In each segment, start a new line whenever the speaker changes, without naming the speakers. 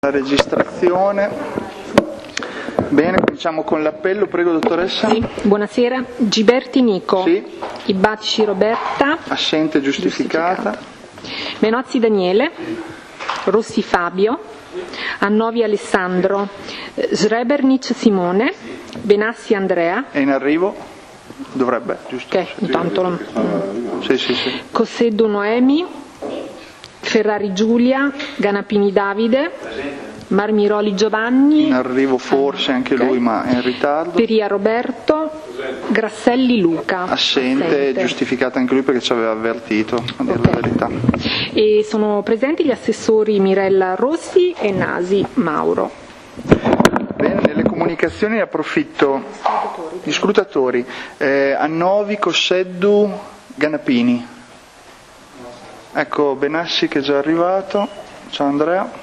La registrazione. Bene, cominciamo con l'appello, prego dottoressa.
Sì. Buonasera, Giberti Nico.
Sì.
Ibatici Roberta.
Assente, giustificata.
Menozzi Daniele. Rossi Fabio. Annovi Alessandro. Srebernic Simone. Benassi Andrea.
È in arrivo? Dovrebbe, giusto?
Ok, intanto lo...
Sì.
Cosseddu Noemi. Ferrari Giulia. Ganapini Davide. Marmiroli Giovanni.
In arrivo forse anche lui, ma è in ritardo.
Peria Roberto. Grasselli Luca.
Assente, giustificata anche lui perché ci aveva avvertito, a dire la verità.
E sono presenti gli assessori Mirella Rossi e Nasi Mauro.
Bene, nelle comunicazioni approfitto. Gli scrutatori. Annovi, Cosseddu, Ganapini. Ecco Benassi che è già arrivato. Ciao Andrea.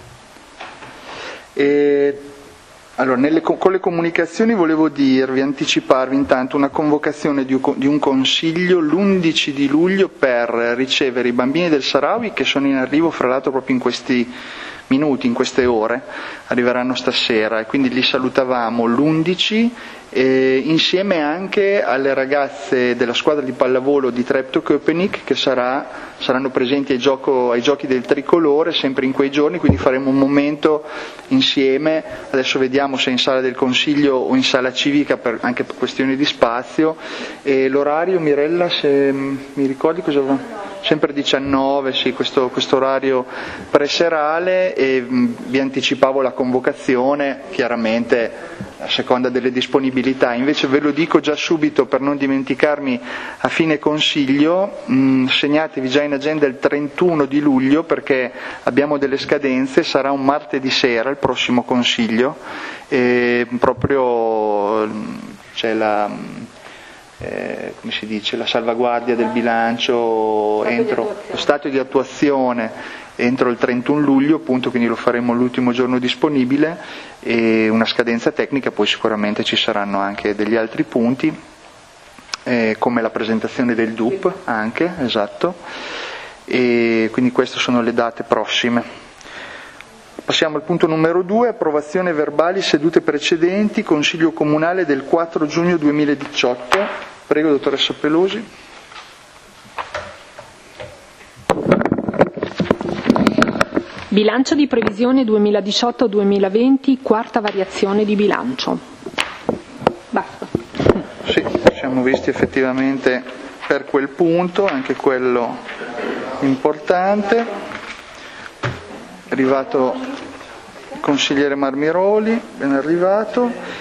Allora, con le comunicazioni volevo anticiparvi intanto una convocazione di un consiglio l'11 di luglio per ricevere i bambini del Sahrawi che sono in arrivo, fra l'altro proprio in questi minuti, in queste ore, arriveranno stasera e quindi li salutavamo l'11 insieme anche alle ragazze della squadra di pallavolo di Treptow-Köpenick che saranno presenti ai giochi del tricolore sempre in quei giorni, quindi faremo un momento insieme, adesso vediamo se in sala del consiglio o in sala civica anche per questioni di spazio. E l'orario, Mirella, se mi ricordi cosa va? Sempre 19, sì, questo orario preserale, e vi anticipavo la convocazione, chiaramente a seconda delle disponibilità. Invece ve lo dico già subito per non dimenticarmi a fine consiglio, segnatevi già in agenda il 31 di luglio perché abbiamo delle scadenze, sarà un martedì sera il prossimo consiglio, e proprio c'è come si dice, la salvaguardia del bilancio lo stato di attuazione entro il 31 luglio, appunto, quindi lo faremo l'ultimo giorno disponibile, e una scadenza tecnica, poi sicuramente ci saranno anche degli altri punti, come la presentazione del DUP anche, esatto, e quindi queste sono le date prossime. Passiamo al punto numero 2, approvazione verbali sedute precedenti, Consiglio Comunale del 4 giugno 2018. Prego, dottoressa Pelosi.
Bilancio di previsione 2018-2020, quarta variazione di bilancio. Basta.
Sì, ci siamo visti effettivamente per quel punto, anche quello importante. È arrivato il consigliere Marmiroli, ben arrivato.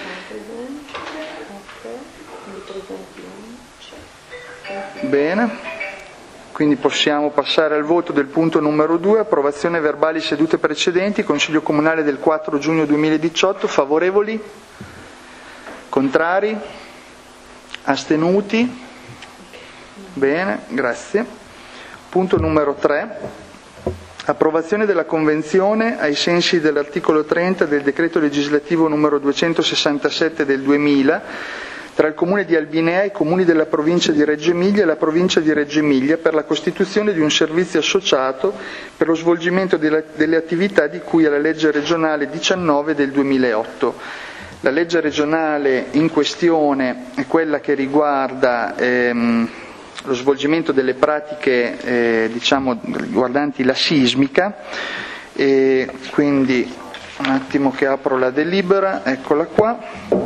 Bene, quindi possiamo passare al voto del punto numero 2, approvazione verbali sedute precedenti, Consiglio Comunale del 4 giugno 2018, favorevoli? Contrari? Astenuti? Bene, grazie. Punto numero 3, approvazione della Convenzione ai sensi dell'articolo 30 del Decreto Legislativo numero 267 del 2000 tra il Comune di Albinea e i Comuni della Provincia di Reggio Emilia e la Provincia di Reggio Emilia per la costituzione di un servizio associato per lo svolgimento delle attività di cui alla legge regionale 19 del 2008. La legge regionale in questione è quella che riguarda lo svolgimento delle pratiche riguardanti la sismica, e quindi un attimo che apro la delibera, eccola qua.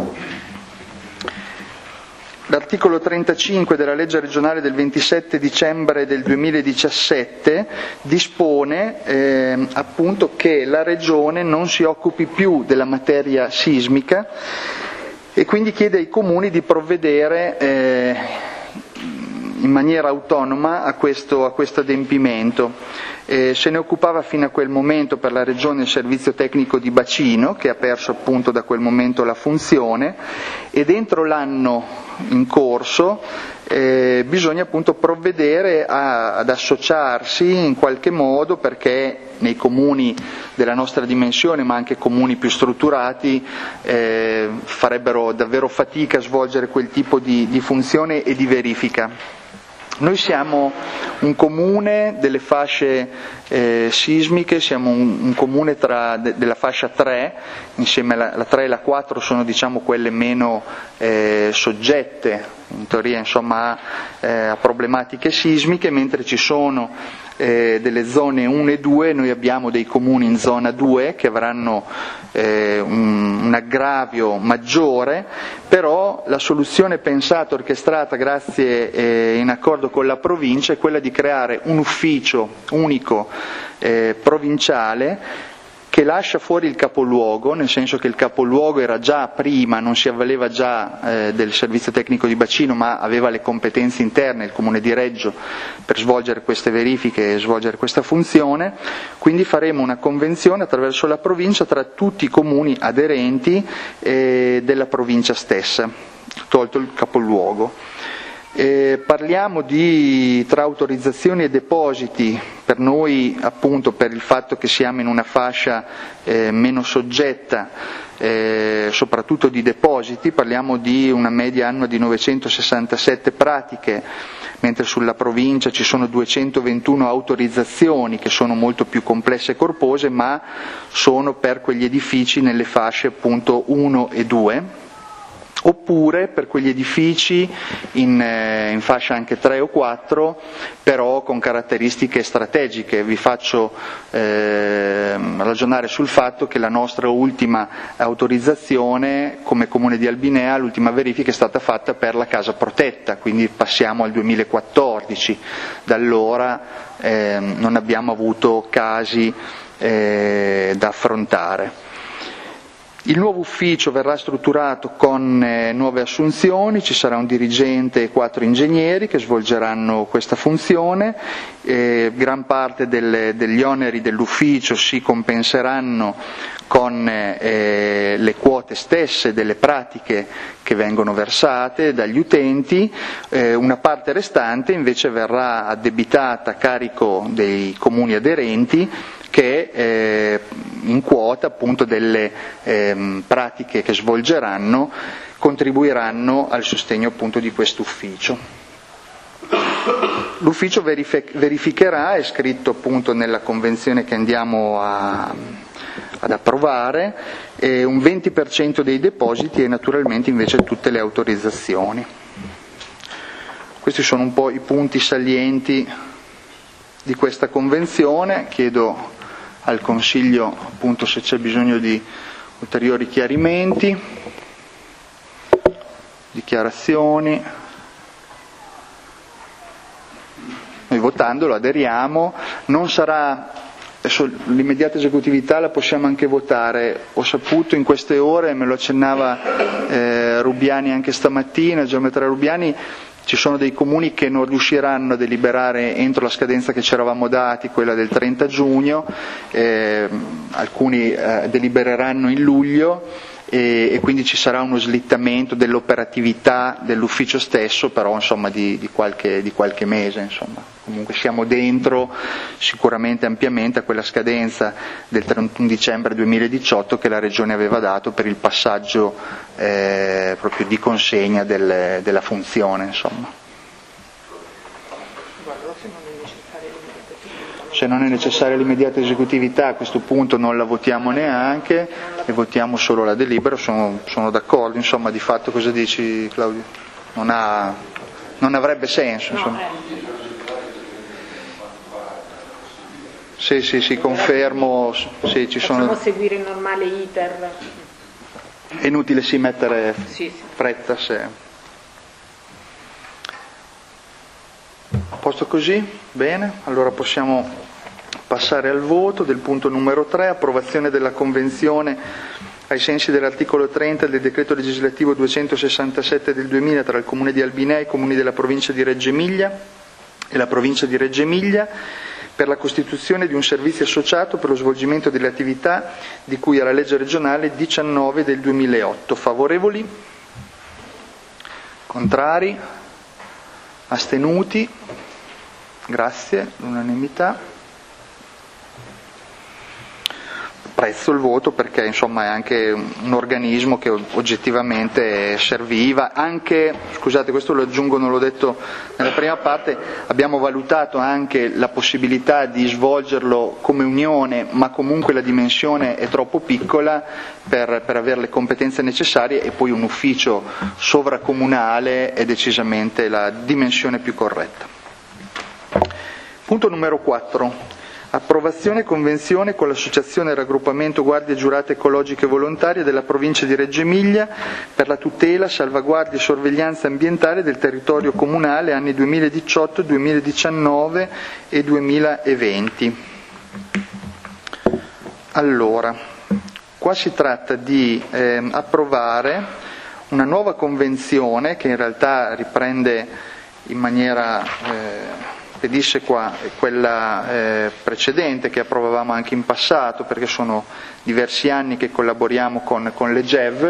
L'articolo 35 della legge regionale del 27 dicembre del 2017 dispone appunto che la regione non si occupi più della materia sismica e quindi chiede ai comuni di provvedere in maniera autonoma a questo adempimento. Se ne occupava fino a quel momento per la Regione il servizio tecnico di bacino, che ha perso appunto da quel momento la funzione, e dentro l'anno in corso bisogna appunto provvedere ad associarsi in qualche modo, perché nei comuni della nostra dimensione, ma anche comuni più strutturati, farebbero davvero fatica a svolgere quel tipo di funzione e di verifica. Noi siamo un comune delle fasce sismiche, siamo un comune della fascia 3, insieme alla 3 e la 4 sono diciamo quelle meno soggette in teoria insomma a problematiche sismiche, mentre ci sono delle zone 1 e 2, noi abbiamo dei comuni in zona 2 che avranno un aggravio maggiore, però la soluzione pensata, orchestrata grazie in accordo con la provincia è quella di creare un ufficio unico provinciale che lascia fuori il capoluogo, nel senso che il capoluogo era già prima, non si avvaleva già del servizio tecnico di bacino, ma aveva le competenze interne, il Comune di Reggio, per svolgere queste verifiche e svolgere questa funzione. Quindi faremo una convenzione attraverso la provincia tra tutti i comuni aderenti della provincia stessa, tolto il capoluogo. Parliamo tra autorizzazioni e depositi, per noi appunto per il fatto che siamo in una fascia meno soggetta, soprattutto di depositi, parliamo di una media annua di 967 pratiche, mentre sulla provincia ci sono 221 autorizzazioni che sono molto più complesse e corpose, ma sono per quegli edifici nelle fasce appunto 1 e 2. Oppure per quegli edifici in fascia anche 3 o 4, però con caratteristiche strategiche. Vi faccio ragionare sul fatto che la nostra ultima autorizzazione come Comune di Albinea, l'ultima verifica è stata fatta per la casa protetta, quindi passiamo al 2014, da allora non abbiamo avuto casi da affrontare. Il nuovo ufficio verrà strutturato con nuove assunzioni, ci sarà un dirigente e 4 ingegneri che svolgeranno questa funzione, gran parte degli oneri dell'ufficio si compenseranno con le quote stesse delle pratiche che vengono versate dagli utenti, una parte restante invece verrà addebitata a carico dei comuni aderenti che in quota appunto delle pratiche che svolgeranno contribuiranno al sostegno appunto di questo ufficio. L'ufficio verificherà, è scritto appunto nella convenzione che andiamo ad approvare, un 20% dei depositi e naturalmente invece tutte le autorizzazioni. Questi sono un po' i punti salienti di questa convenzione. Chiedo al Consiglio appunto se c'è bisogno di ulteriori chiarimenti, dichiarazioni. Noi votandolo aderiamo, non sarà, adesso l'immediata esecutività la possiamo anche votare, ho saputo in queste ore, me lo accennava Rubiani anche stamattina, il geometra Rubiani, ci sono dei comuni che non riusciranno a deliberare entro la scadenza che ci eravamo dati, quella del 30 giugno, alcuni delibereranno in luglio e quindi ci sarà uno slittamento dell'operatività dell'ufficio stesso, però insomma di qualche mese. Insomma. Comunque siamo dentro sicuramente ampiamente a quella scadenza del 31 dicembre 2018 che la Regione aveva dato per il passaggio proprio di consegna della funzione. Insomma. Se non è necessaria l'immediata esecutività, a questo punto non la votiamo neanche e votiamo solo la delibera. Sono d'accordo, insomma, di fatto cosa dici Claudio? Non avrebbe senso, insomma. Sì, confermo. Sì, ci sono.
Possiamo seguire il normale iter.
È inutile mettere fretta se. A posto così? Bene, allora possiamo passare al voto del punto numero 3, approvazione della convenzione ai sensi dell'articolo 30 del decreto legislativo 267 del 2000 tra il Comune di Albinea e i comuni della provincia di Reggio Emilia e la provincia di Reggio Emilia per la costituzione di un servizio associato per lo svolgimento delle attività di cui alla legge regionale 19 del 2008. Favorevoli? Contrari? Astenuti? Grazie, l'unanimità. apprezzo il voto perché insomma è anche un organismo che oggettivamente serviva, anche, scusate questo lo aggiungo, non l'ho detto nella prima parte, abbiamo valutato anche la possibilità di svolgerlo come unione, ma comunque la dimensione è troppo piccola per avere le competenze necessarie, e poi un ufficio sovracomunale è decisamente la dimensione più corretta. Punto numero 4. Approvazione e convenzione con l'Associazione Raggruppamento Guardie Giurate Ecologiche Volontarie della provincia di Reggio Emilia per la tutela, salvaguardia e sorveglianza ambientale del territorio comunale anni 2018, 2019 e 2020. Allora, qua si tratta di approvare una nuova convenzione che in realtà riprende in maniera pedisce qua quella precedente che approvavamo anche in passato, perché sono diversi anni che collaboriamo con le GEV,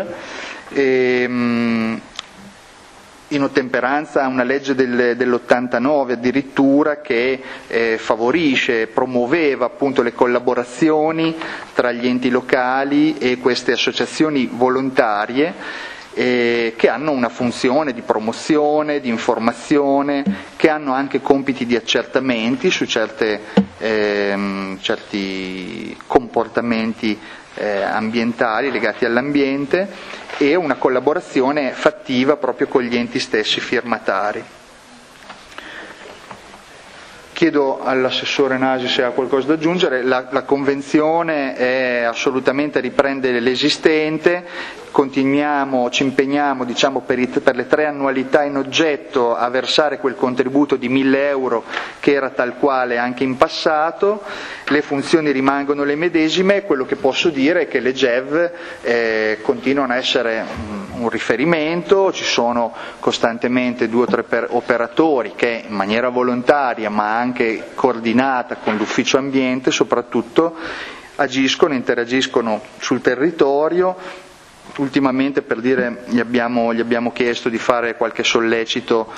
in ottemperanza a una legge dell'89 addirittura che favorisce, promuoveva appunto le collaborazioni tra gli enti locali e queste associazioni volontarie, che hanno una funzione di promozione, di informazione, che hanno anche compiti di accertamenti su certi comportamenti ambientali legati all'ambiente, e una collaborazione fattiva proprio con gli enti stessi firmatari. Chiedo all'assessore Nasi se ha qualcosa da aggiungere. La convenzione è assolutamente, riprende l'esistente, ci impegniamo per le 3 annualità in oggetto a versare quel contributo di 1.000 euro che era tal quale anche in passato, le funzioni rimangono le medesime. Quello che posso dire è che le GEV continuano a essere un riferimento, ci sono costantemente 2 o 3 operatori che in maniera volontaria ma anche coordinata con l'ufficio ambiente soprattutto interagiscono sul territorio. Ultimamente, per dire, gli abbiamo chiesto di fare qualche sollecito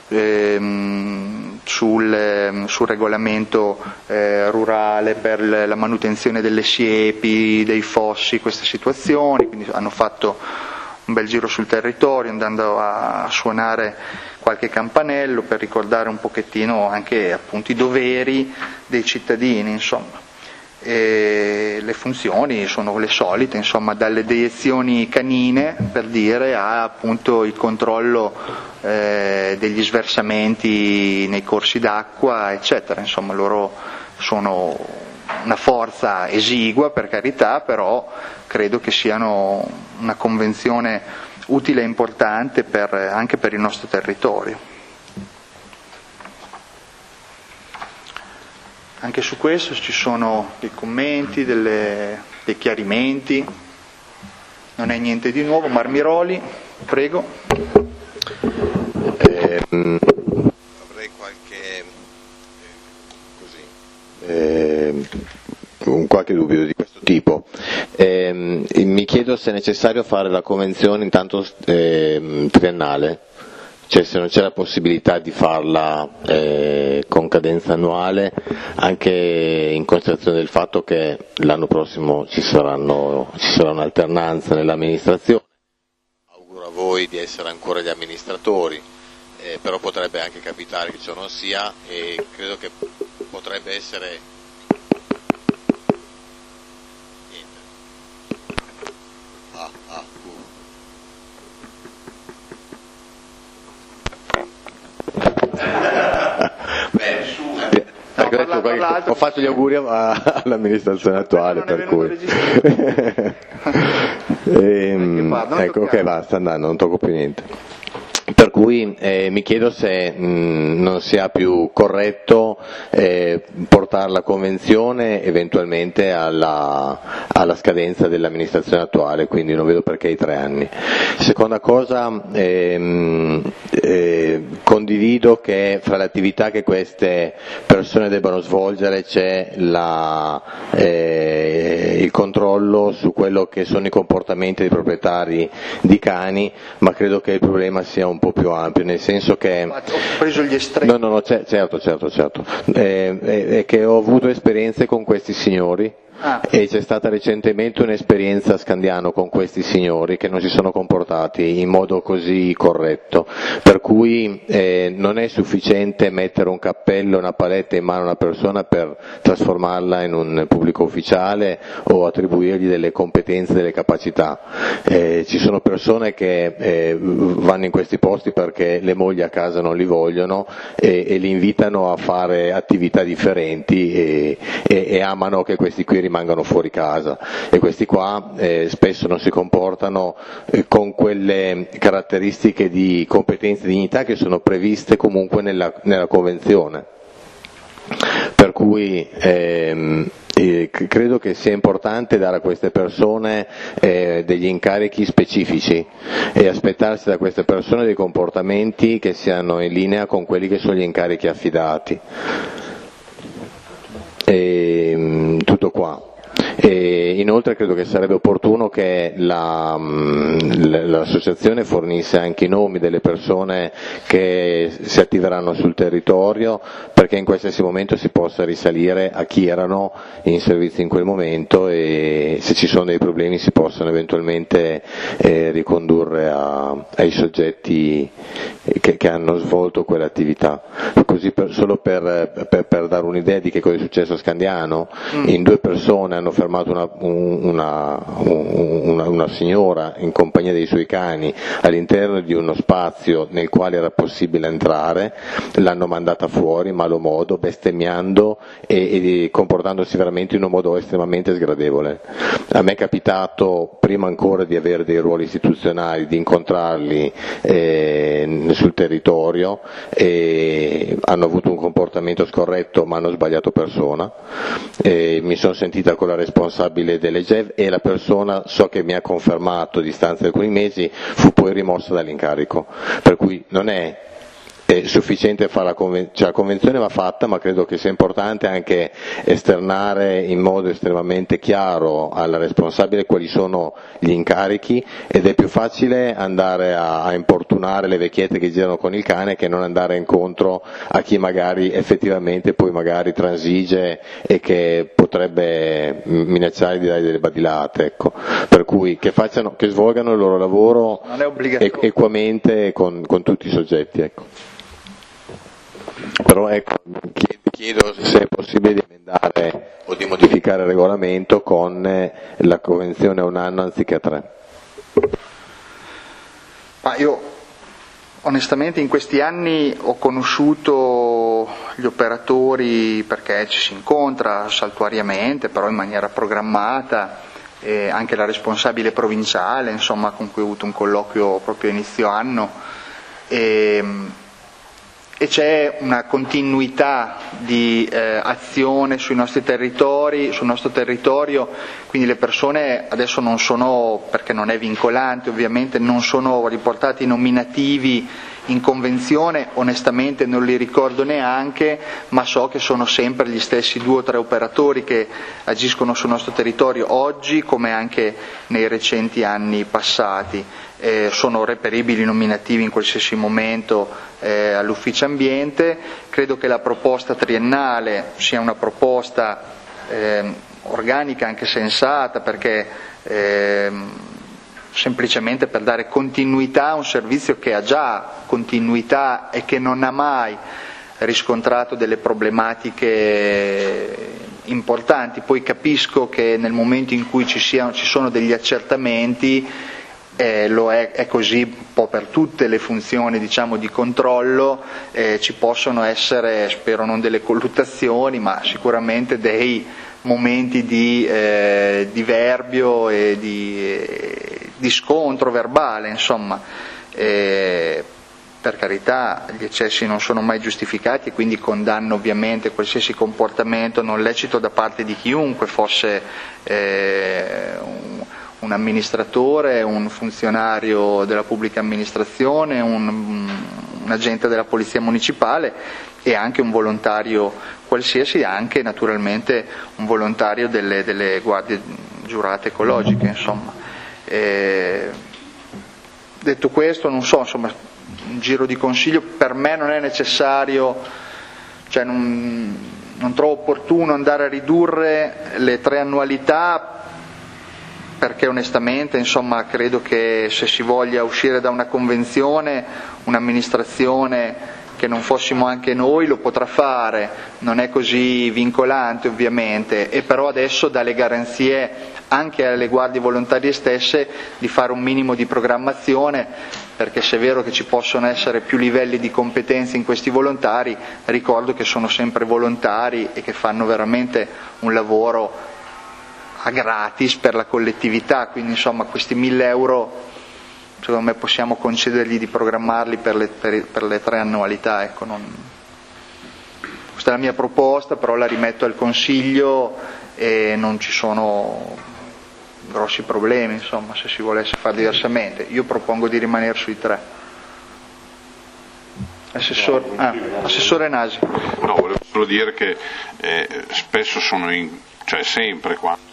sul regolamento rurale per la manutenzione delle siepi, dei fossi, queste situazioni, quindi hanno fatto un bel giro sul territorio andando a suonare qualche campanello per ricordare un pochettino anche appunto i doveri dei cittadini, insomma. E le funzioni sono le solite, insomma, dalle deiezioni canine, per dire, a appunto il controllo degli sversamenti nei corsi d'acqua, eccetera. Insomma, loro sono una forza esigua, per carità, però credo che siano una convenzione utile e importante anche per il nostro territorio. Anche su questo ci sono dei commenti, dei chiarimenti, non è niente di nuovo. Marmiroli, prego.
Avrei qualche dubbio di questo tipo. Mi chiedo se è necessario fare la convenzione intanto triennale. Cioè, se non c'è la possibilità di farla con cadenza annuale, anche in considerazione del fatto che l'anno prossimo ci sarà un'alternanza nell'amministrazione. Auguro a voi di essere ancora gli amministratori, però potrebbe anche capitare che ciò non sia, e credo che potrebbe essere ho fatto gli auguri all'amministrazione attuale, per cui ecco, ok, basta, andando, non tocco più niente. Per cui mi chiedo se non sia più corretto portare la convenzione eventualmente alla scadenza dell'amministrazione attuale, quindi non vedo perché i 3 anni. Seconda cosa, condivido che fra le attività che queste persone debbano svolgere c'è il controllo su quello che sono i comportamenti dei proprietari di cani, ma credo che il problema sia un po' più ampio, nel senso che
ho preso gli estremi.
No, certo. Che ho avuto esperienze con questi signori e c'è stata recentemente un'esperienza a Scandiano con questi signori che non si sono comportati in modo così corretto, per cui non è sufficiente mettere un cappello, una paletta in mano a una persona per trasformarla in un pubblico ufficiale o attribuirgli delle competenze, delle capacità. Ci sono persone che vanno in questi posti perché le mogli a casa non li vogliono e li invitano a fare attività differenti e amano che questi qui rimangano fuori casa, e questi qua spesso non si comportano con quelle caratteristiche di competenza e dignità che sono previste comunque nella Convenzione. Per cui credo che sia importante dare a queste persone degli incarichi specifici e aspettarsi da queste persone dei comportamenti che siano in linea con quelli che sono gli incarichi affidati. Tutto qua. E inoltre credo che sarebbe opportuno che l'associazione fornisse anche i nomi delle persone che si attiveranno sul territorio, perché in qualsiasi momento si possa risalire a chi erano in servizio in quel momento e se ci sono dei problemi si possano eventualmente ricondurre ai soggetti che hanno svolto quell'attività. Così solo per dare un'idea di che cosa è successo a Scandiano, in 2 persone hanno fermato una signora in compagnia dei suoi cani all'interno di uno spazio nel quale era possibile entrare, l'hanno mandata fuori malo modo, bestemmiando e comportandosi veramente in un modo estremamente sgradevole. A me è capitato, prima ancora di avere dei ruoli istituzionali, di incontrarli sul territorio e hanno avuto un comportamento scorretto ma hanno sbagliato persona. Mi sono sentita con la responsabile delle GEV e la persona, so che mi ha confermato a distanza di alcuni mesi, fu poi rimossa dall'incarico, per cui non è sufficiente fare la convenzione va fatta, ma credo che sia importante anche esternare in modo estremamente chiaro alla responsabile quali sono gli incarichi, ed è più facile andare a importunare le vecchiette che girano con il cane che non andare incontro a chi magari effettivamente poi magari transige e che potrebbe minacciare di dare delle badilate, ecco. Per cui che svolgano il loro lavoro equamente con tutti i soggetti, ecco. Però ecco, chiedo se è possibile di emendare o di modificare il regolamento con la convenzione a 1 anno anziché a 3.
Ma io onestamente in questi anni ho conosciuto gli operatori perché ci si incontra saltuariamente, però in maniera programmata, anche la responsabile provinciale, insomma, con cui ho avuto un colloquio proprio a inizio anno. E c'è una continuità di azione sui nostri territori, sul nostro territorio, quindi le persone adesso non sono, perché non è vincolante ovviamente, non sono riportati nominativi in convenzione, onestamente non li ricordo neanche, ma so che sono sempre gli stessi 2 o 3 operatori che agiscono sul nostro territorio oggi come anche nei recenti anni passati. Sono reperibili nominativi in qualsiasi momento all'ufficio ambiente. Credo che la proposta triennale sia una proposta organica, anche sensata, perché semplicemente per dare continuità a un servizio che ha già continuità e che non ha mai riscontrato delle problematiche importanti. Poi capisco che nel momento in cui ci sono degli accertamenti, è così un po' per tutte le funzioni, diciamo, di controllo, ci possono essere, spero non delle colluttazioni, ma sicuramente dei momenti di diverbio e di scontro verbale, insomma. Per carità, gli eccessi non sono mai giustificati e quindi condanno ovviamente qualsiasi comportamento non lecito da parte di chiunque, fosse un amministratore, un funzionario della pubblica amministrazione, un agente della polizia municipale e anche un volontario qualsiasi, anche naturalmente un volontario delle guardie giurate ecologiche, insomma. Detto questo, non so, insomma, un giro di consiglio per me non è necessario, cioè non trovo opportuno andare a ridurre le 3 annualità, perché onestamente insomma credo che se si voglia uscire da una convenzione, un'amministrazione che non fossimo anche noi lo potrà fare, non è così vincolante ovviamente, e però adesso dà le garanzie anche alle guardie volontarie stesse di fare un minimo di programmazione, perché se è vero che ci possono essere più livelli di competenza in questi volontari, ricordo che sono sempre volontari e che fanno veramente un lavoro a gratis per la collettività, quindi insomma questi 1.000 euro secondo me possiamo concedergli di programmarli per le 3 annualità. Ecco, questa è la mia proposta, però la rimetto al Consiglio e non ci sono grossi problemi, insomma, se si volesse fare diversamente. Io propongo di rimanere sui 3. Assessore Nasi.
No, volevo solo dire che spesso sempre quando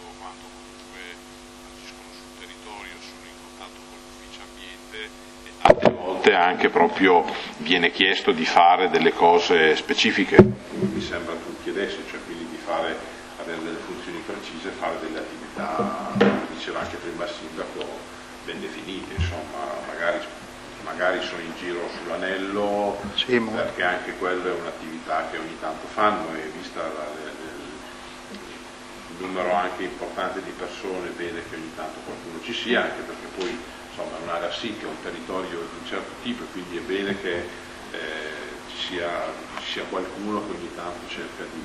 tante volte anche proprio viene chiesto di fare delle cose specifiche, mi sembra tutti adesso, cioè quindi di avere delle funzioni precise, fare delle attività, come diceva anche prima il sindaco, ben definite, insomma, magari sono in giro sull'anello, sì, perché anche quella è un'attività che ogni tanto fanno, e vista il numero anche importante di persone, è bene che ogni tanto qualcuno ci sia, anche perché poi insomma è un'area SIC, è un territorio di un certo tipo, e quindi è bene che ci sia qualcuno che ogni tanto cerca di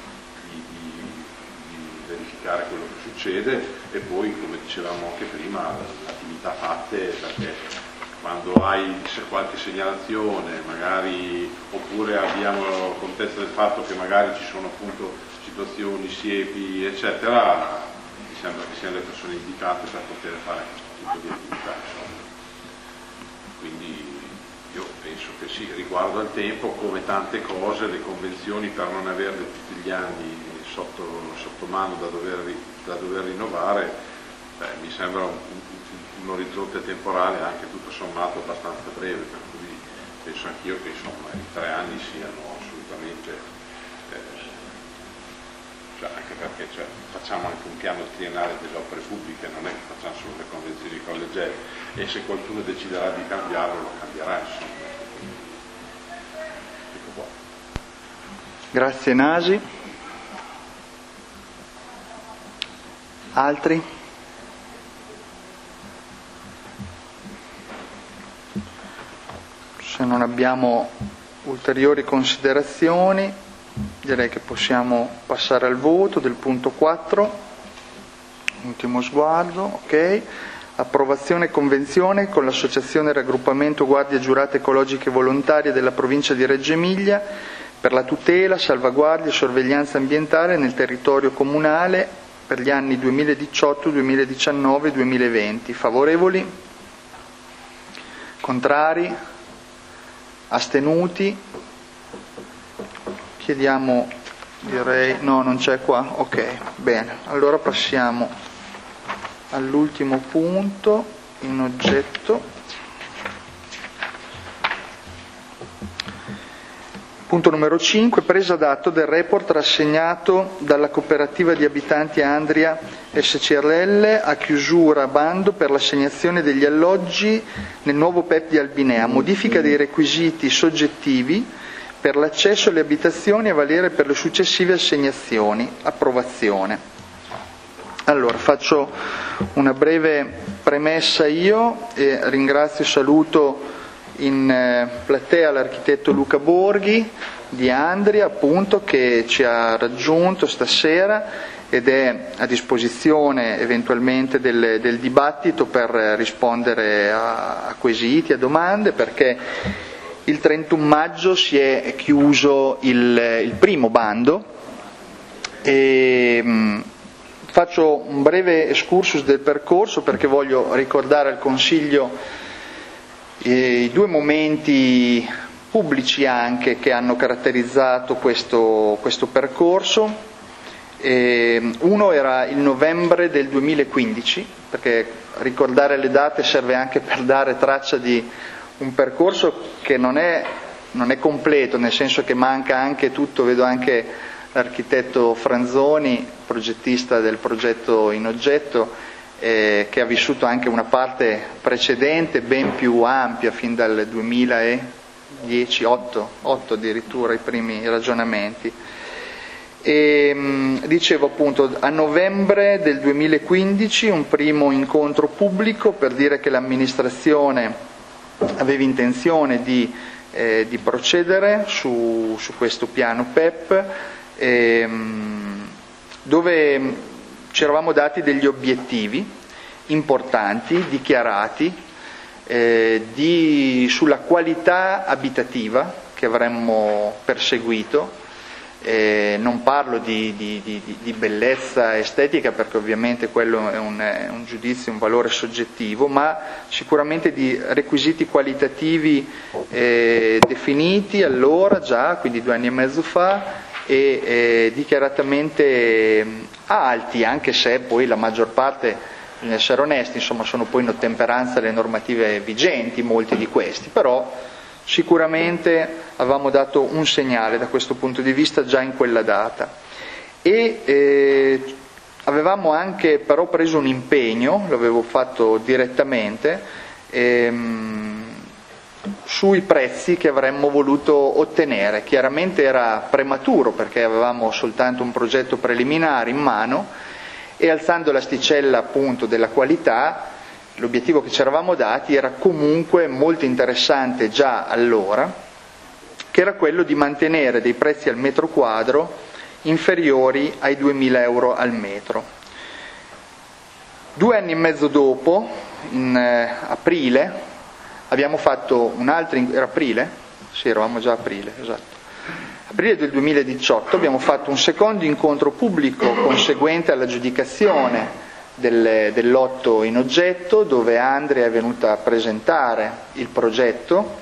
verificare quello che succede, e poi, come dicevamo anche prima, le attività fatte, perché quando hai qualche segnalazione, magari, oppure abbiamo contezza del fatto che magari ci sono appunto situazioni, siepi, eccetera, mi sembra che siano le persone indicate per poter fare questo tipo di attività, insomma. Quindi io penso che sì, riguardo al tempo, come tante cose, le convenzioni, per non averle tutti gli anni sotto mano da dover rinnovare, mi sembra un orizzonte temporale anche tutto sommato abbastanza breve, per cui penso anch'io che insomma i 3 anni siano assolutamente, anche perché facciamo anche un piano triennale delle opere pubbliche, non è che facciamo solo le convenzioni con le GEL, e se qualcuno deciderà di cambiarlo lo cambierà, insomma. Ecco qua.
Grazie Nasi. Altri? Se non abbiamo ulteriori considerazioni, direi che possiamo passare al voto del punto 4. Ultimo sguardo, ok. Approvazione convenzione con l'Associazione Raggruppamento Guardie Giurate Ecologiche Volontarie della provincia di Reggio Emilia per la tutela, salvaguardia e sorveglianza ambientale nel territorio comunale per gli anni 2018, 2019 e 2020. Favorevoli? Contrari? Astenuti? Chiediamo, direi, no, non c'è qua, ok, bene, allora passiamo all'ultimo punto in oggetto. Punto numero 5, presa d'atto del report rassegnato dalla cooperativa di abitanti Andria SCRL a chiusura bando per l'assegnazione degli alloggi nel nuovo PEP di Albinea, modifica dei requisiti soggettivi per l'accesso alle abitazioni a valere per le successive assegnazioni. Approvazione. Allora, faccio una breve premessa io e ringrazio e saluto in platea l'architetto Luca Borghi di Andria, appunto, che ci ha raggiunto stasera ed è a disposizione eventualmente del dibattito per rispondere a quesiti, a domande, perché il 31 maggio si è chiuso il primo bando e faccio un breve excursus del percorso perché voglio ricordare al Consiglio i 2 momenti pubblici anche che hanno caratterizzato questo percorso. Uno era il novembre del 2015, perché ricordare le date serve anche per dare traccia di un percorso che non è completo, nel senso che manca anche tutto, vedo anche l'architetto Franzoni, progettista del progetto in oggetto, che ha vissuto anche una parte precedente ben più ampia, fin dal 2010, 8 addirittura i primi ragionamenti. E, dicevo appunto, a novembre del 2015 un primo incontro pubblico per dire che l'amministrazione aveva intenzione di procedere su questo piano PEP, dove ci eravamo dati degli obiettivi importanti, dichiarati, sulla qualità abitativa che avremmo perseguito. Non parlo di bellezza estetica, perché ovviamente quello è un giudizio, un valore soggettivo, ma sicuramente di requisiti qualitativi definiti allora già, quindi 2 anni e mezzo fa, e dichiaratamente alti, anche se poi la maggior parte, bisogna essere onesti, insomma, sono poi in ottemperanza alle normative vigenti, molti di questi, però sicuramente avevamo dato un segnale da questo punto di vista già in quella data. E avevamo anche però preso un impegno, l'avevo fatto direttamente, sui prezzi che avremmo voluto ottenere. Chiaramente era prematuro perché avevamo soltanto un progetto preliminare in mano, e alzando l'asticella appunto della qualità, l'obiettivo che ci eravamo dati era comunque molto interessante già allora, che era quello di mantenere dei prezzi al metro quadro inferiori ai 2.000 euro al metro. 2 anni e mezzo dopo, in aprile, abbiamo fatto un altro, era aprile? Sì, eravamo già a aprile, esatto. Aprile del 2018 abbiamo fatto un secondo incontro pubblico conseguente all'aggiudicazione del lotto in oggetto, dove Andrea è venuta a presentare il progetto,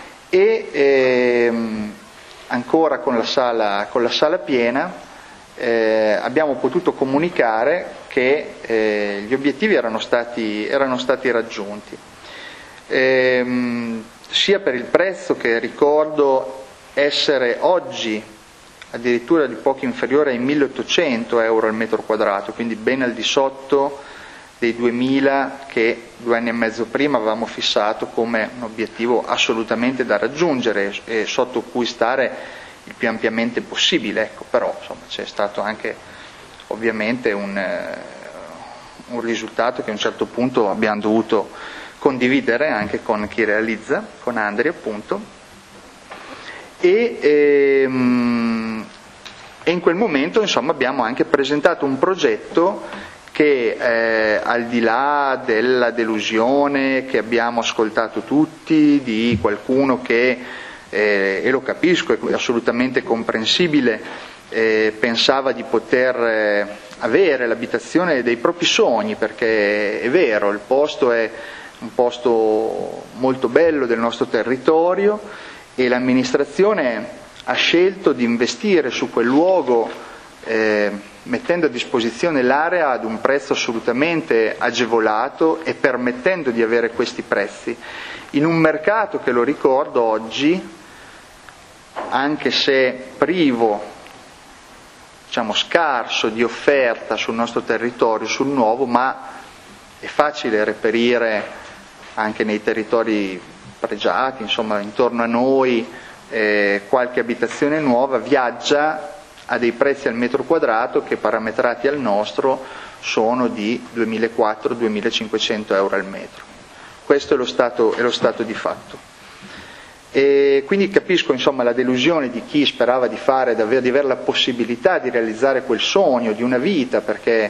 e ancora con la sala piena abbiamo potuto comunicare che gli obiettivi erano stati raggiunti. Sia per il prezzo, che ricordo essere oggi addirittura di poco inferiore ai 1.800 euro al metro quadrato, quindi ben al di sotto dei 2.000 che 2 anni e mezzo prima avevamo fissato come un obiettivo assolutamente da raggiungere e sotto cui stare il più ampiamente possibile. Ecco, però insomma, c'è stato anche ovviamente un risultato che a un certo punto abbiamo dovuto condividere anche con chi realizza, con Andrea appunto, e in quel momento insomma abbiamo anche presentato un progetto che al di là della delusione che abbiamo ascoltato tutti di qualcuno che, e lo capisco, è assolutamente comprensibile, pensava di poter avere l'abitazione dei propri sogni, perché è vero, il posto è un posto molto bello del nostro territorio, e l'amministrazione ha scelto di investire su quel luogo mettendo a disposizione l'area ad un prezzo assolutamente agevolato e permettendo di avere questi prezzi in un mercato che, lo ricordo, oggi, anche se privo, diciamo scarso di offerta sul nostro territorio, sul nuovo, ma è facile reperire anche nei territori pregiati, insomma intorno a noi, qualche abitazione nuova viaggia a dei prezzi al metro quadrato che, parametrati al nostro, sono di 2.400-2.500 euro al metro. Questo è lo stato di fatto. E quindi capisco insomma la delusione di chi sperava di avere la possibilità di realizzare quel sogno di una vita, perché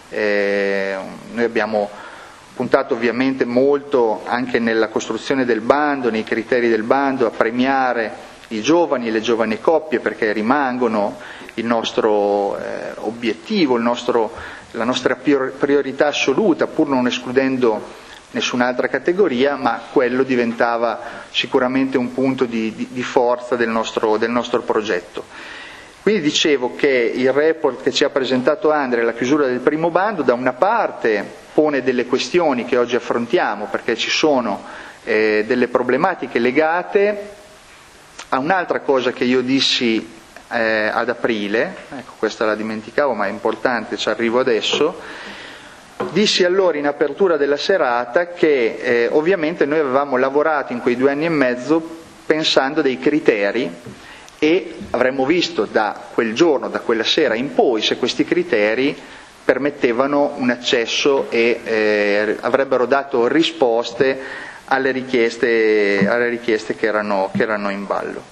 noi abbiamo puntato ovviamente molto anche nella costruzione del bando, nei criteri del bando, a premiare i giovani e le giovani coppie, perché rimangono il nostro obiettivo, la nostra priorità assoluta, pur non escludendo nessun'altra categoria, ma quello diventava sicuramente un punto di forza del nostro progetto. Quindi dicevo che il report che ci ha presentato Andrea alla chiusura del primo bando, da una parte pone delle questioni che oggi affrontiamo, perché ci sono delle problematiche legate a un'altra cosa che io dissi ad aprile, ecco, questa la dimenticavo ma è importante, ci arrivo adesso. Dissi allora in apertura della serata che ovviamente noi avevamo lavorato in quei 2 anni e mezzo pensando dei criteri e avremmo visto da quel giorno, da quella sera in poi, se questi criteri permettevano un accesso e avrebbero dato risposte alle richieste che erano in ballo.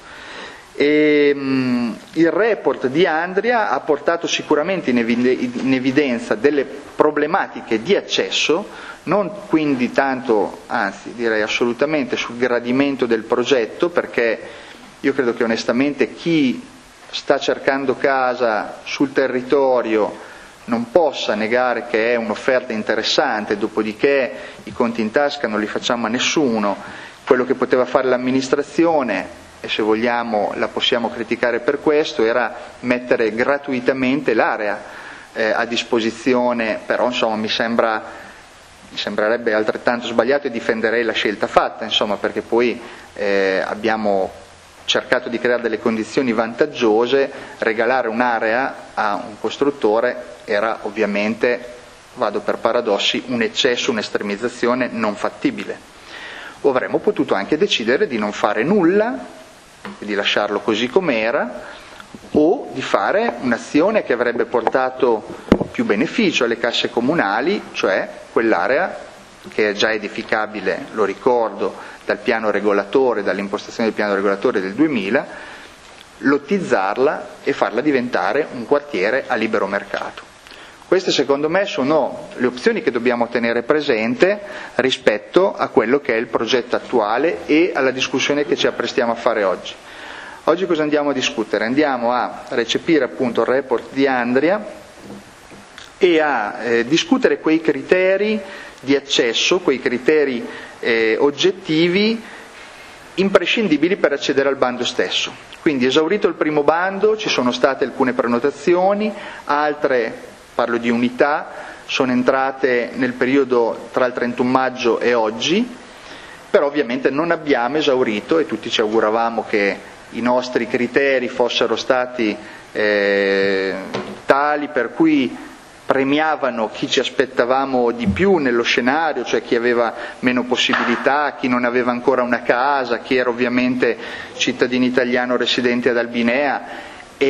Il report di Andria ha portato sicuramente in evidenza delle problematiche di accesso, non quindi tanto, anzi direi assolutamente sul gradimento del progetto, perché io credo che onestamente chi sta cercando casa sul territorio non possa negare che è un'offerta interessante, dopodiché i conti in tasca non li facciamo a nessuno. Quello che poteva fare l'amministrazione, e se vogliamo la possiamo criticare per questo, era mettere gratuitamente l'area a disposizione, però insomma mi sembrerebbe altrettanto sbagliato e difenderei la scelta fatta, insomma, perché poi abbiamo cercato di creare delle condizioni vantaggiose. Regalare un'area a un costruttore era ovviamente, vado per paradossi, un eccesso, un'estremizzazione non fattibile. O avremmo potuto anche decidere di non fare nulla, di lasciarlo così com'era, o di fare un'azione che avrebbe portato più beneficio alle casse comunali, cioè quell'area che è già edificabile, lo ricordo, dal piano regolatore, dall'impostazione del piano regolatore del 2000, lottizzarla e farla diventare un quartiere a libero mercato. Queste secondo me sono le opzioni che dobbiamo tenere presente rispetto a quello che è il progetto attuale e alla discussione che ci apprestiamo a fare oggi. Oggi cosa andiamo a discutere? Andiamo a recepire appunto il report di Andria e a discutere quei criteri di accesso, quei criteri oggettivi imprescindibili per accedere al bando stesso. Quindi esaurito il primo bando ci sono state alcune prenotazioni, altre, parlo di unità, sono entrate nel periodo tra il 31 maggio e oggi, però ovviamente non abbiamo esaurito, e tutti ci auguravamo che i nostri criteri fossero stati tali per cui premiavano chi ci aspettavamo di più nello scenario, cioè chi aveva meno possibilità, chi non aveva ancora una casa, chi era ovviamente cittadino italiano residente ad Albinea,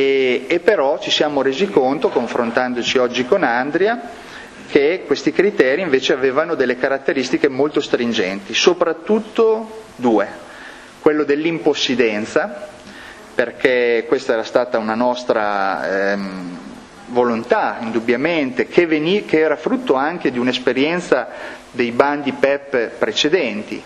e però ci siamo resi conto, confrontandoci oggi con Andria, che questi criteri invece avevano delle caratteristiche molto stringenti, soprattutto 2. Quello dell'impossidenza, perché questa era stata una nostra volontà, indubbiamente, che era frutto anche di un'esperienza dei bandi PEP precedenti,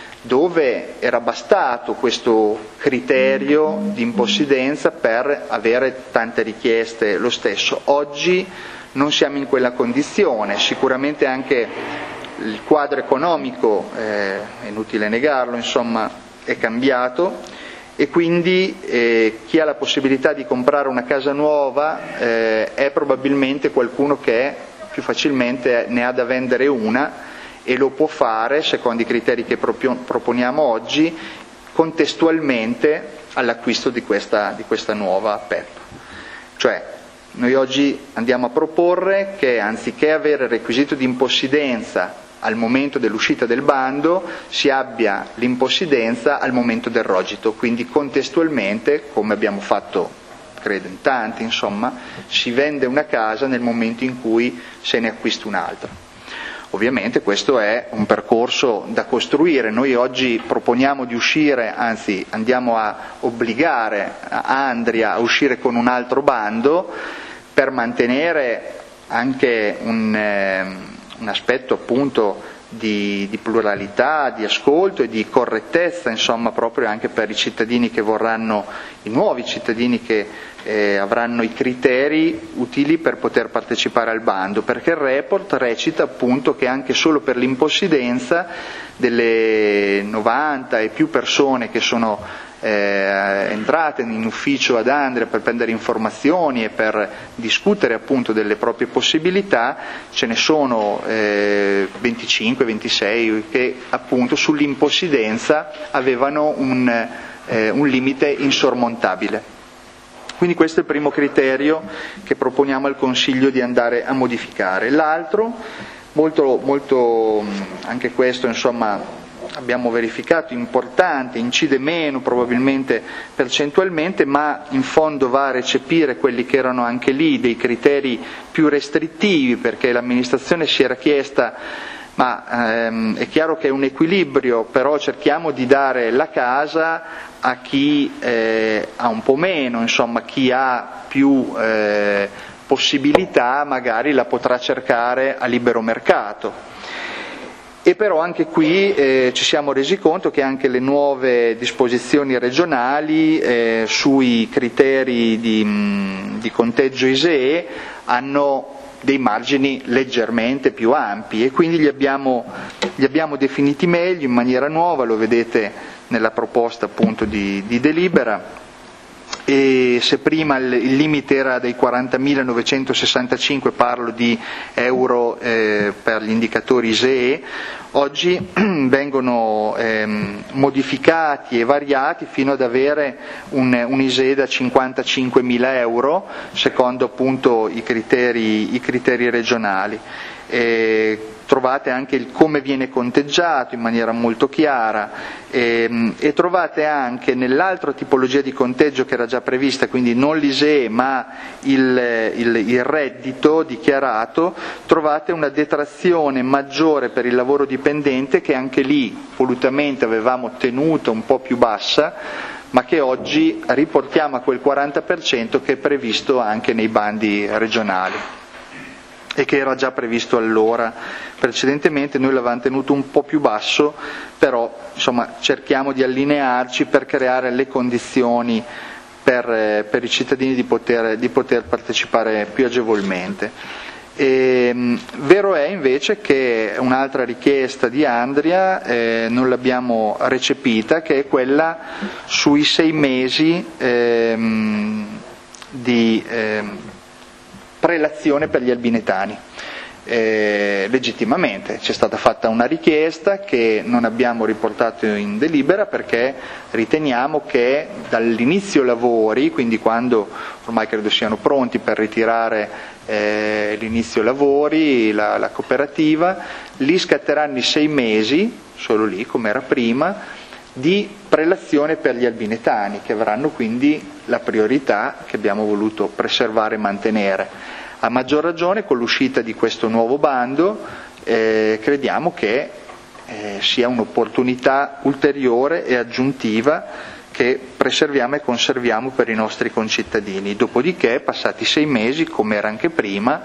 dove era bastato questo criterio di impossidenza per avere tante richieste lo stesso. Oggi non siamo in quella condizione, sicuramente anche il quadro economico, è inutile negarlo, insomma, è cambiato, e quindi chi ha la possibilità di comprare una casa nuova è probabilmente qualcuno che più facilmente ne ha da vendere una, e lo può fare, secondo i criteri che proponiamo oggi, contestualmente all'acquisto di questa nuova PEP. Cioè, noi oggi andiamo a proporre che anziché avere il requisito di impossidenza al momento dell'uscita del bando, si abbia l'impossidenza al momento del rogito, quindi contestualmente, come abbiamo fatto credo in tanti, insomma, si vende una casa nel momento in cui se ne acquista un'altra. Ovviamente questo è un percorso da costruire. Noi oggi proponiamo di uscire, anzi andiamo a obbligare Andria a uscire con un altro bando per mantenere anche un aspetto appunto di pluralità, di ascolto e di correttezza, insomma, proprio anche per i cittadini che vorranno, i nuovi cittadini che avranno i criteri utili per poter partecipare al bando, perché il report recita appunto che anche solo per l'impossidenza delle 90 e più persone che sono entrate in ufficio ad Andria per prendere informazioni e per discutere appunto delle proprie possibilità, ce ne sono 25-26 che appunto sull'impossidenza avevano un limite insormontabile. Quindi questo è il primo criterio che proponiamo al Consiglio di andare a modificare. L'altro, molto anche questo insomma abbiamo verificato, importante, incide meno probabilmente percentualmente, ma in fondo va a recepire quelli che erano anche lì dei criteri più restrittivi, perché l'amministrazione si era chiesta ma è chiaro che è un equilibrio, però cerchiamo di dare la casa a chi ha un po' meno, insomma chi ha più possibilità magari la potrà cercare a libero mercato. E però anche qui ci siamo resi conto che anche le nuove disposizioni regionali sui criteri di conteggio ISEE hanno dei margini leggermente più ampi e quindi li abbiamo definiti meglio in maniera nuova, lo vedete nella proposta appunto di delibera. E se prima il limite era dei 40.965, parlo di euro per gli indicatori ISEE, oggi vengono modificati e variati fino ad avere un ISEE da 55.000 euro secondo appunto i criteri regionali. Trovate anche il come viene conteggiato in maniera molto chiara e trovate anche nell'altra tipologia di conteggio che era già prevista, quindi non l'ISEE ma il reddito dichiarato, trovate una detrazione maggiore per il lavoro dipendente che anche lì volutamente avevamo tenuto un po' più bassa, ma che oggi riportiamo a quel 40% che è previsto anche nei bandi regionali e che era già previsto allora. Precedentemente noi l'avevamo tenuto un po' più basso, però insomma cerchiamo di allinearci per creare le condizioni per i cittadini di poter partecipare più agevolmente. Vero è invece che un'altra richiesta di Andria non l'abbiamo recepita, che è quella sui 6 mesi di prelazione per gli albinetani. Legittimamente c'è stata fatta una richiesta che non abbiamo riportato in delibera perché riteniamo che dall'inizio lavori, quindi quando ormai credo siano pronti per ritirare l'inizio lavori, la cooperativa, lì scatteranno i 6 mesi, solo lì come era prima, di prelazione per gli albinetani, che avranno quindi la priorità che abbiamo voluto preservare e mantenere. A maggior ragione con l'uscita di questo nuovo bando crediamo che sia un'opportunità ulteriore e aggiuntiva che preserviamo e conserviamo per i nostri concittadini. Dopodiché, passati 6 mesi, come era anche prima,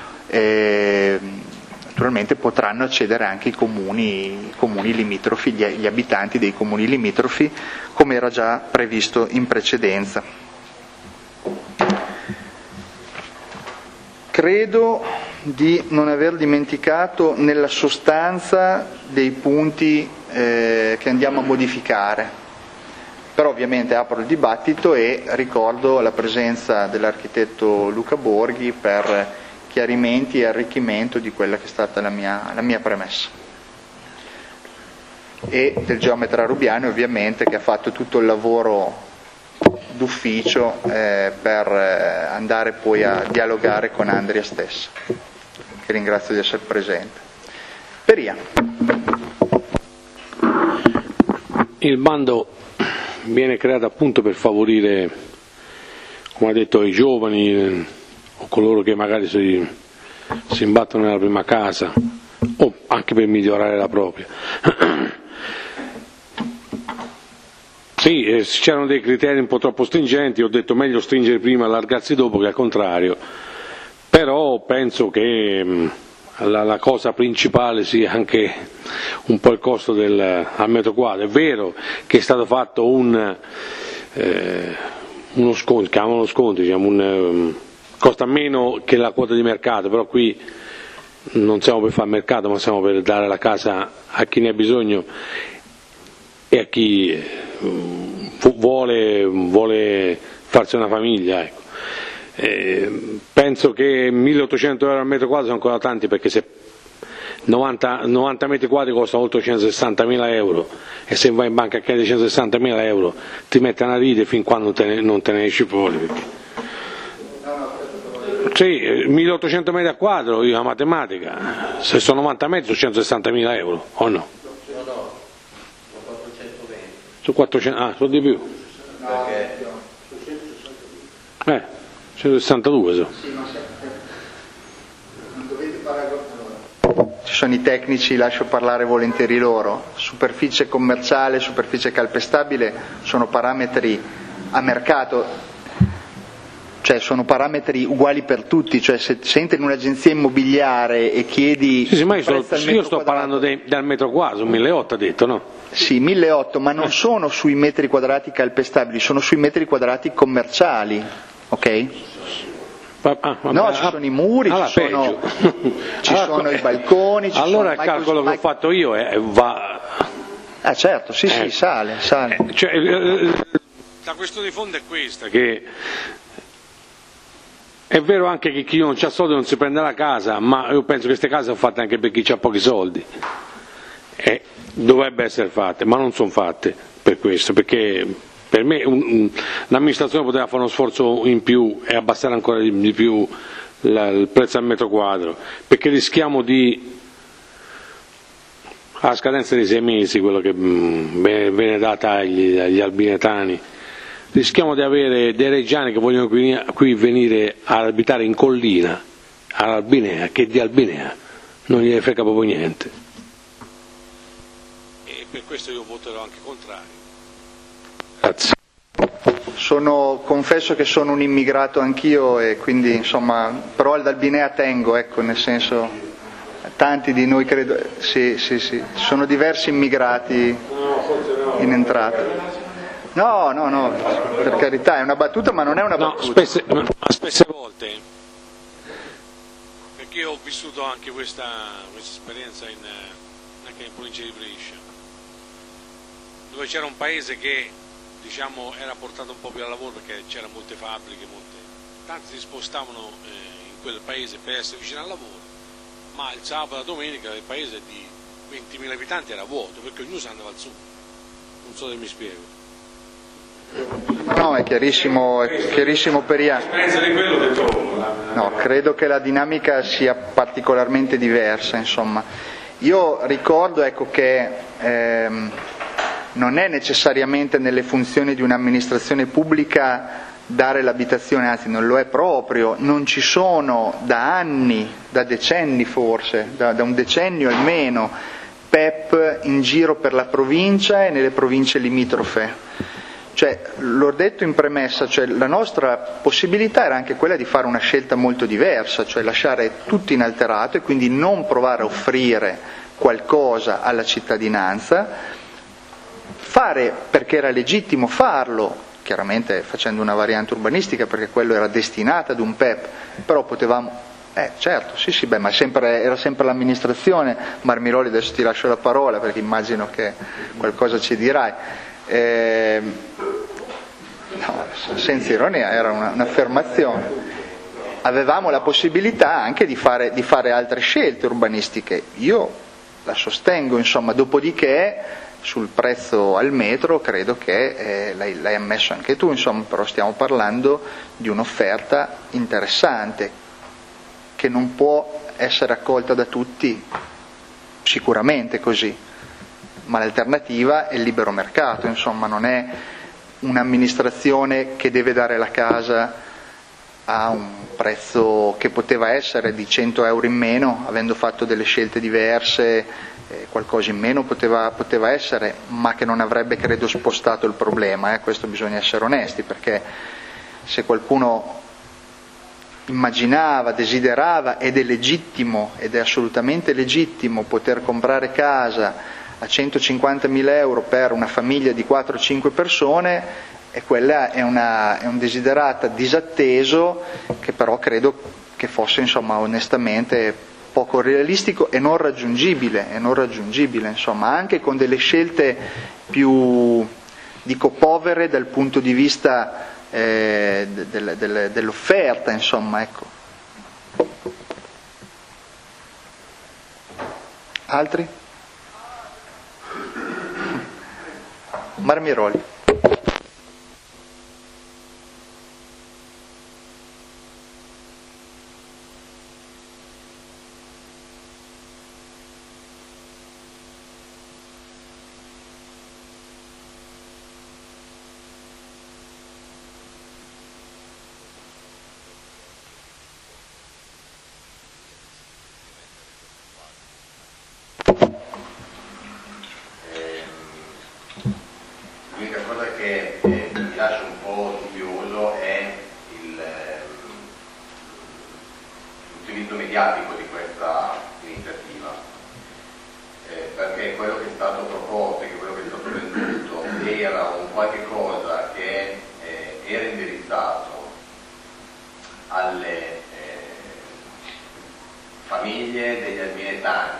naturalmente potranno accedere anche i comuni limitrofi, gli abitanti dei comuni limitrofi, come era già previsto in precedenza. Credo di non aver dimenticato nella sostanza dei punti che andiamo a modificare, però ovviamente apro il dibattito e ricordo la presenza dell'architetto Luca Borghi per chiarimenti e arricchimento di quella che è stata la mia premessa, e del geometra Rubiani ovviamente, che ha fatto tutto il lavoro d'ufficio per andare poi a dialogare con Andria stessa, che ringrazio di essere presente. Peria.
Il bando viene creato appunto per favorire, come ha detto, i giovani o coloro che magari si imbattono nella prima casa, o anche per migliorare la propria. Sì, c'erano dei criteri un po' troppo stringenti, ho detto meglio stringere prima e allargarsi dopo che al contrario, però penso che la cosa principale sia anche un po' il costo al metro quadro. È vero che è stato fatto uno sconto, chiamano sconto, diciamo, costa meno che la quota di mercato, però qui non siamo per fare mercato, ma siamo per dare la casa a chi ne ha bisogno e a chi vuole farsi una famiglia, ecco. Penso che 1.800 euro al metro quadro sono ancora tanti, perché se 90 metri quadri costa oltre 160.000 euro, e se vai in banca a chiedere 160.000 euro ti mette una ride fin quando non te ne esci fuori. Sì, 1800 metri a quadro, io la matematica, se sono 90 metri sono 160.000 euro, o no?
No, sono 420.
Su 400, sono di più.
Perché?
162 so.
Non dovete paragonare. Ci sono i tecnici, lascio parlare volentieri loro. Superficie commerciale, superficie calpestabile sono parametri a mercato, cioè sono parametri uguali per tutti, cioè se entri in un'agenzia immobiliare e chiedi...
Sì, ma io sto parlando del metro quadro, 1.800 ha detto, no?
Sì, 1.800, ma non sono sui metri quadrati calpestabili, sono sui metri quadrati commerciali, ok? No, ci sono i muri, ci sono i balconi.
Allora il calcolo che ho fatto io va...
Ah certo, sì, sale.
Cioè, la questione di fondo è questa, che è vero anche che chi non ha soldi non si prende la casa, ma io penso che queste case sono fatte anche per chi ha pochi soldi. Dovrebbe essere fatte, ma non sono fatte per questo, perché per me l'amministrazione poteva fare uno sforzo in più e abbassare ancora di più il prezzo al metro quadro, perché rischiamo alla scadenza dei 6 mesi, quello che viene data agli albinetani, rischiamo di avere dei reggiani che vogliono qui venire ad abitare in collina, all'Albinea, che di Albinea non gli frega proprio niente. E per questo io voterò anche contrario. Grazie.
Confesso che sono un immigrato anch'io e quindi insomma, però ad Albinea tengo, ecco, nel senso, tanti di noi credo, sì, sono diversi immigrati in entrata. No, per carità, è una battuta, ma non è una battuta.
Spesse volte, perché ho vissuto anche questa esperienza anche in provincia di Brescia, dove c'era un paese che, diciamo, era portato un po' più al lavoro perché c'erano molte fabbriche, tanti si spostavano in quel paese per essere vicino al lavoro, ma il sabato e la domenica il paese di 20.000 abitanti era vuoto, perché ognuno si andava al sud. Non so se mi spiego.
No, è chiarissimo per Ian. No, credo che la dinamica sia particolarmente diversa, insomma. Io ricordo, ecco, che non è necessariamente nelle funzioni di un'amministrazione pubblica dare l'abitazione, anzi non lo è proprio, non ci sono da anni, da decenni forse, da un decennio almeno, PEP in giro per la provincia e nelle province limitrofe. Cioè, l'ho detto in premessa, cioè, la nostra possibilità era anche quella di fare una scelta molto diversa, cioè lasciare tutto inalterato e quindi non provare a offrire qualcosa alla cittadinanza, fare perché era legittimo farlo, chiaramente facendo una variante urbanistica perché quello era destinato ad un PEP, però potevamo... certo, sì, ma era sempre l'amministrazione. Marmiroli, adesso ti lascio la parola perché immagino che qualcosa ci dirai. No, senza ironia, era un'affermazione. Avevamo la possibilità anche di fare altre scelte urbanistiche, io la sostengo, insomma. Dopodiché sul prezzo al metro credo che l'hai ammesso anche tu, insomma, però stiamo parlando di un'offerta interessante che non può essere accolta da tutti, sicuramente così, ma l'alternativa è il libero mercato, insomma, non è un'amministrazione che deve dare la casa a un prezzo che poteva essere di 100 euro in meno, avendo fatto delle scelte diverse, qualcosa in meno poteva essere, ma che non avrebbe, credo, spostato il problema, questo bisogna essere onesti, perché se qualcuno immaginava, desiderava, ed è legittimo, ed è assolutamente legittimo poter comprare casa a 150.000 euro per una famiglia di 4-5 persone, e quella è un desiderata disatteso che però credo che fosse, insomma, onestamente poco realistico e non raggiungibile, insomma, anche con delle scelte più, dico, povere dal punto di vista dell'offerta, insomma, ecco. Altri? Marmiroli.
L'unica cosa che mi lascia un po' dubbioso è l'utilizzo mediatico di questa iniziativa, perché quello che è stato proposto e quello che è stato venduto era un qualche cosa che era indirizzato alle famiglie degli albinettani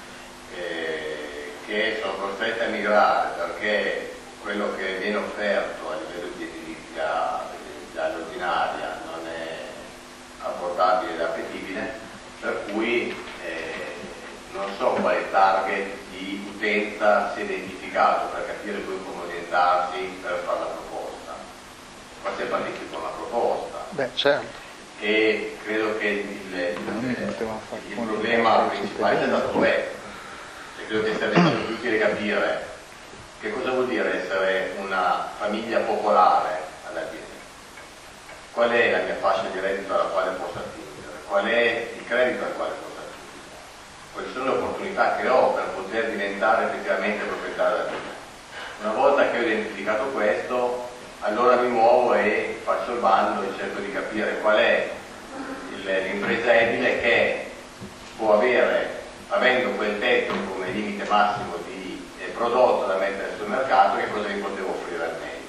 che sono costrette a migrare perché quello che viene offerto a livello di edilizia ordinaria non è abbordabile ed appetibile, per cui non so quale target di utenza si è identificato per capire poi come orientarsi per fare la proposta. Ma si è partiti con la proposta.
Beh, certo.
E credo che il problema principale è stato questo. E credo che sarebbe stato utile capire che cosa vuol dire essere una famiglia popolare all'Albino. Qual è la mia fascia di reddito alla quale posso attingere? Qual è il credito al quale posso attingere? Quali sono le opportunità che ho per poter diventare effettivamente proprietario della vita? Una volta che ho identificato questo, allora mi muovo e faccio il bando e cerco di capire qual è l'impresa edile che può avere, avendo quel tetto come limite massimo di prodotto da mettere sul mercato, che cosa vi potevo offrire al meglio.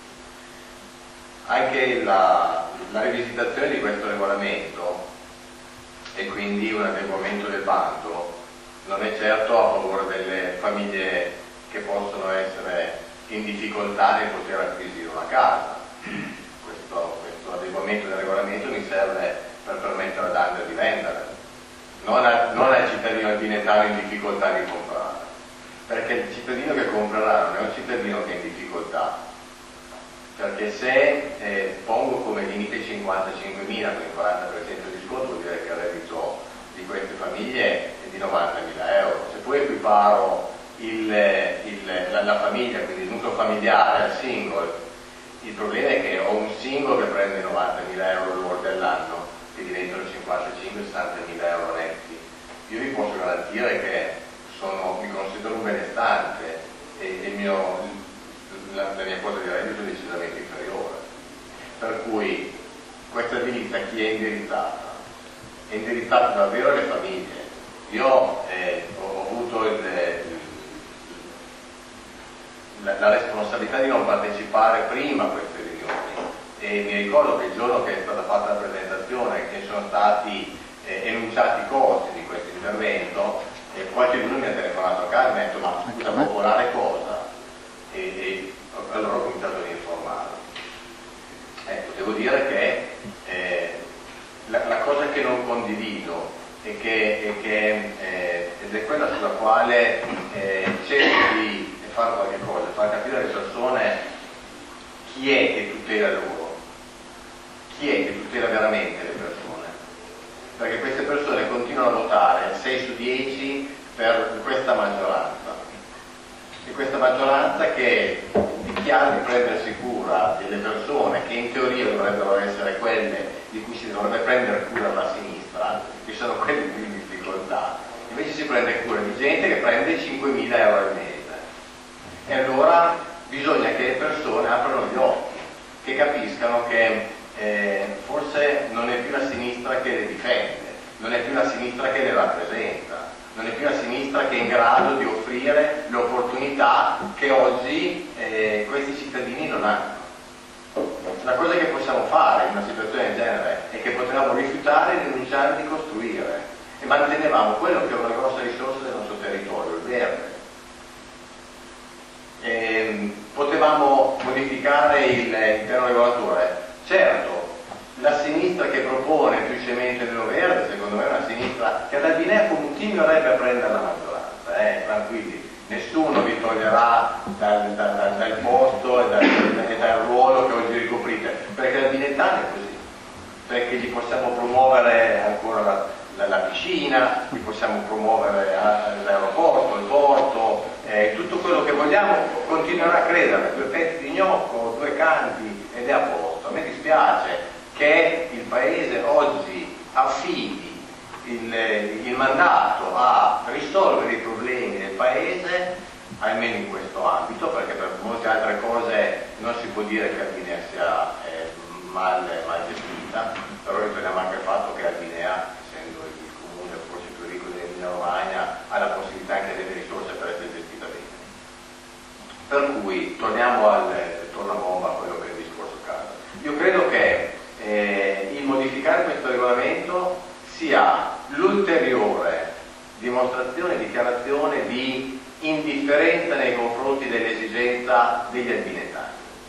Anche la rivisitazione di questo regolamento e quindi un adeguamento del bando non è certo a favore delle famiglie che possono essere in difficoltà nel poter acquisire una casa. Questo adeguamento del regolamento mi serve per permettere ad Andrea di vendere, non al cittadino albinettano in difficoltà di comprare, perché il cittadino che comprerà non è un cittadino che è in difficoltà, perché se pongo come limite 55.000 con il 40% di sconto, vuol dire che il reddito di queste famiglie è di 90.000 euro. Se poi equiparo la famiglia, quindi il nucleo familiare, al single, il problema è che ho un single che prende 90.000 euro lordi all'anno, che diventano 55-60.000 euro netti. Io vi posso garantire che mi considero un benestante e la mia quota di reddito è decisamente inferiore. Per cui questa edilizia chi è indirizzata? È indirizzata davvero alle famiglie. Io ho avuto la responsabilità di non partecipare prima a queste riunioni e mi ricordo che il giorno che è stata fatta la presentazione, che sono stati enunciati i costi di questo intervento, qualcuno mi ha telefonato a casa e mi ha detto: ma scusa, popolare cosa? E allora ho cominciato ad informare. Ecco, devo dire che la cosa che non condivido ed è quella sulla quale cerco di fare qualche cosa, far capire alle persone chi è che tutela loro, chi è che tutela veramente le persone, perché queste persone continuano a votare 6 su 10 per questa maggioranza, e questa maggioranza che dichiara di prendersi cura delle persone che in teoria dovrebbero essere quelle di cui si dovrebbe prendere cura la sinistra, che sono quelle più in difficoltà, invece si prende cura di gente che prende 5.000 euro al mese. E allora bisogna che le persone aprano gli occhi, che capiscano che forse non è più la sinistra che le difende, non è più la sinistra che le rappresenta, non è più la sinistra che è in grado di offrire le opportunità che oggi questi cittadini non hanno. La cosa che possiamo fare in una situazione del genere è che potevamo rifiutare e rinunciare di costruire e mantenevamo quello che è una grossa risorsa del nostro territorio, il verde. Potevamo modificare il piano regolatore. Certo, la sinistra che propone più cemento e meno verde, secondo me è una sinistra che ad Albinea continuerebbe a prendere la maggioranza.
tranquilli, nessuno vi toglierà dal posto e dal ruolo che oggi ricoprite, perché l'Albinetano è così, perché gli possiamo promuovere ancora la piscina, gli possiamo promuovere l'aeroporto, il porto, tutto quello che vogliamo, continuerà a credere, 2 pezzi di gnocco, 2 canti ed è a posto. A me dispiace che il Paese oggi affidi il mandato a risolvere i problemi del Paese, almeno in questo ambito, perché per molte altre cose non si può dire che Albinea sia mal gestita, però riteniamo anche il fatto che Albinea, essendo il comune forse più ricco dell'Emilia Romagna, ha la possibilità anche delle risorse per essere gestita bene. Per cui torniamo al tornabomba a quello che è il discorso casa. Io credo che il modificare questo regolamento sia l'ulteriore dimostrazione e dichiarazione di indifferenza nei confronti dell'esigenza degli albinetani.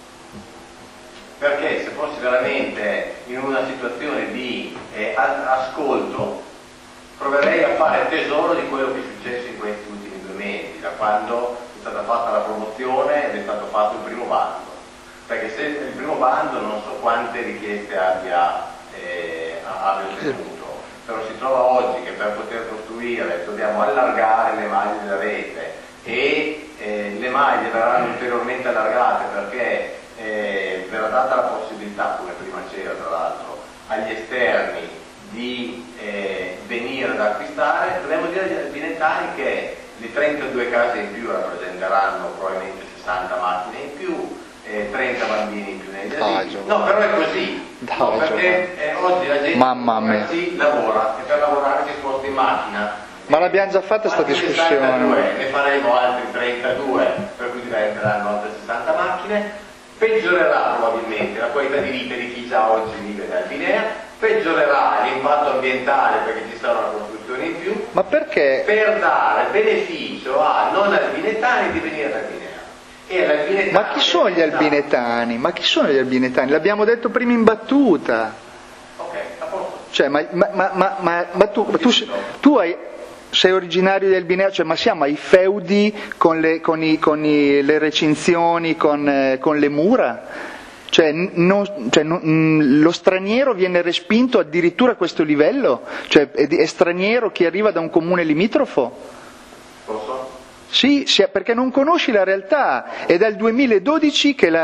Perché se fossi veramente in una situazione di ascolto, proverei a fare tesoro di quello che è successo in questi ultimi 2 mesi, da quando è stata fatta la promozione ed è stato fatto il primo bando. Perché se il primo bando non so quante richieste abbia ottenuto, però si trova oggi che per poter costruire dobbiamo allargare le maglie della rete e le maglie verranno ulteriormente allargate perché verrà data la possibilità, come prima c'era tra l'altro, agli esterni di venire ad acquistare. Dobbiamo dire agli albinetani che le 32 case in più rappresenteranno probabilmente 60 macchine in più, 30 bambini in più negli asili. No, però è così, no, perché oggi la gente si lavora e per lavorare si sposta in macchina.
Ma l'abbiamo già fatta questa discussione.
Ne faremo altri 32, per cui diventeranno altre 60 macchine. Peggiorerà probabilmente la qualità di vita di chi già oggi vive da Albinea, peggiorerà l'impatto ambientale perché ci sarà una costruzione in più.
Ma perché?
Per dare beneficio a non albinetani di venire ad Albinea.
Ma chi sono gli albinetani? Ma chi sono gli albinetani? L'abbiamo detto prima in battuta.
Ok, a posto.
Cioè, ma tu sei originario di Albinea, cioè, ma siamo ai feudi con le recinzioni, con le mura? Cioè, lo straniero viene respinto addirittura a questo livello? Cioè, è straniero chi arriva da un comune limitrofo?
Posso?
Sì, perché non conosci la realtà. È dal 2012 che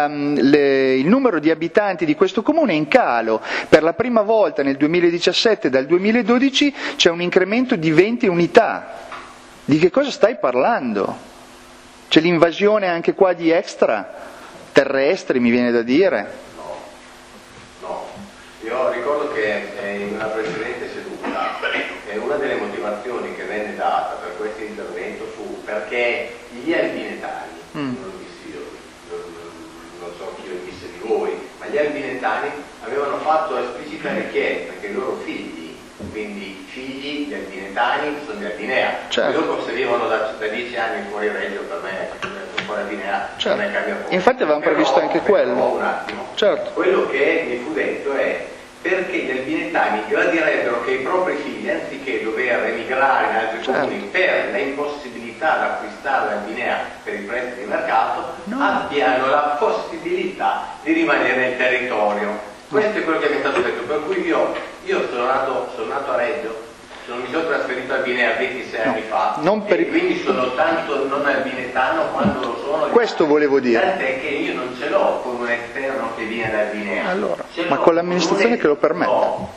il numero di abitanti di questo comune è in calo. Per la prima volta nel 2017, dal 2012, c'è un incremento di 20 unità. Di che cosa stai parlando? C'è l'invasione anche qua di extraterrestri, mi viene da dire.
No. Io ricordo che in una precedente seduta una delle motivazioni che venne data per questo intervento fu perché gli albinetani, non lo dissi io, non so chi lo disse di voi, ma gli albinetani avevano fatto esplicita richiesta che i loro figli, quindi figli di albinetani, sono di Albinea, certo. Loro se vivono da 10 anni fuori Reggio, per me fuori Albinea, certo. Non è cambia poco.
Infatti avevamo previsto anche quello.
Un attimo.
Certo.
Quello che mi fu detto è perché gli albinetani gradirebbero che i propri figli, anziché dover emigrare in altri comuni per la impossibilità di acquistare l'Albinea per i prezzi di mercato, abbiano la possibilità di rimanere nel territorio. Questo è quello che mi è stato detto, per cui io sono nato a Reggio, mi sono trasferito a Albinea 26 anni fa, e quindi sono tanto non albinetano quando lo sono.
Questo volevo dire.
Tant'è che io non ce l'ho con un esterno che viene da Albinea.
Allora, ma con l'amministrazione che lo permette?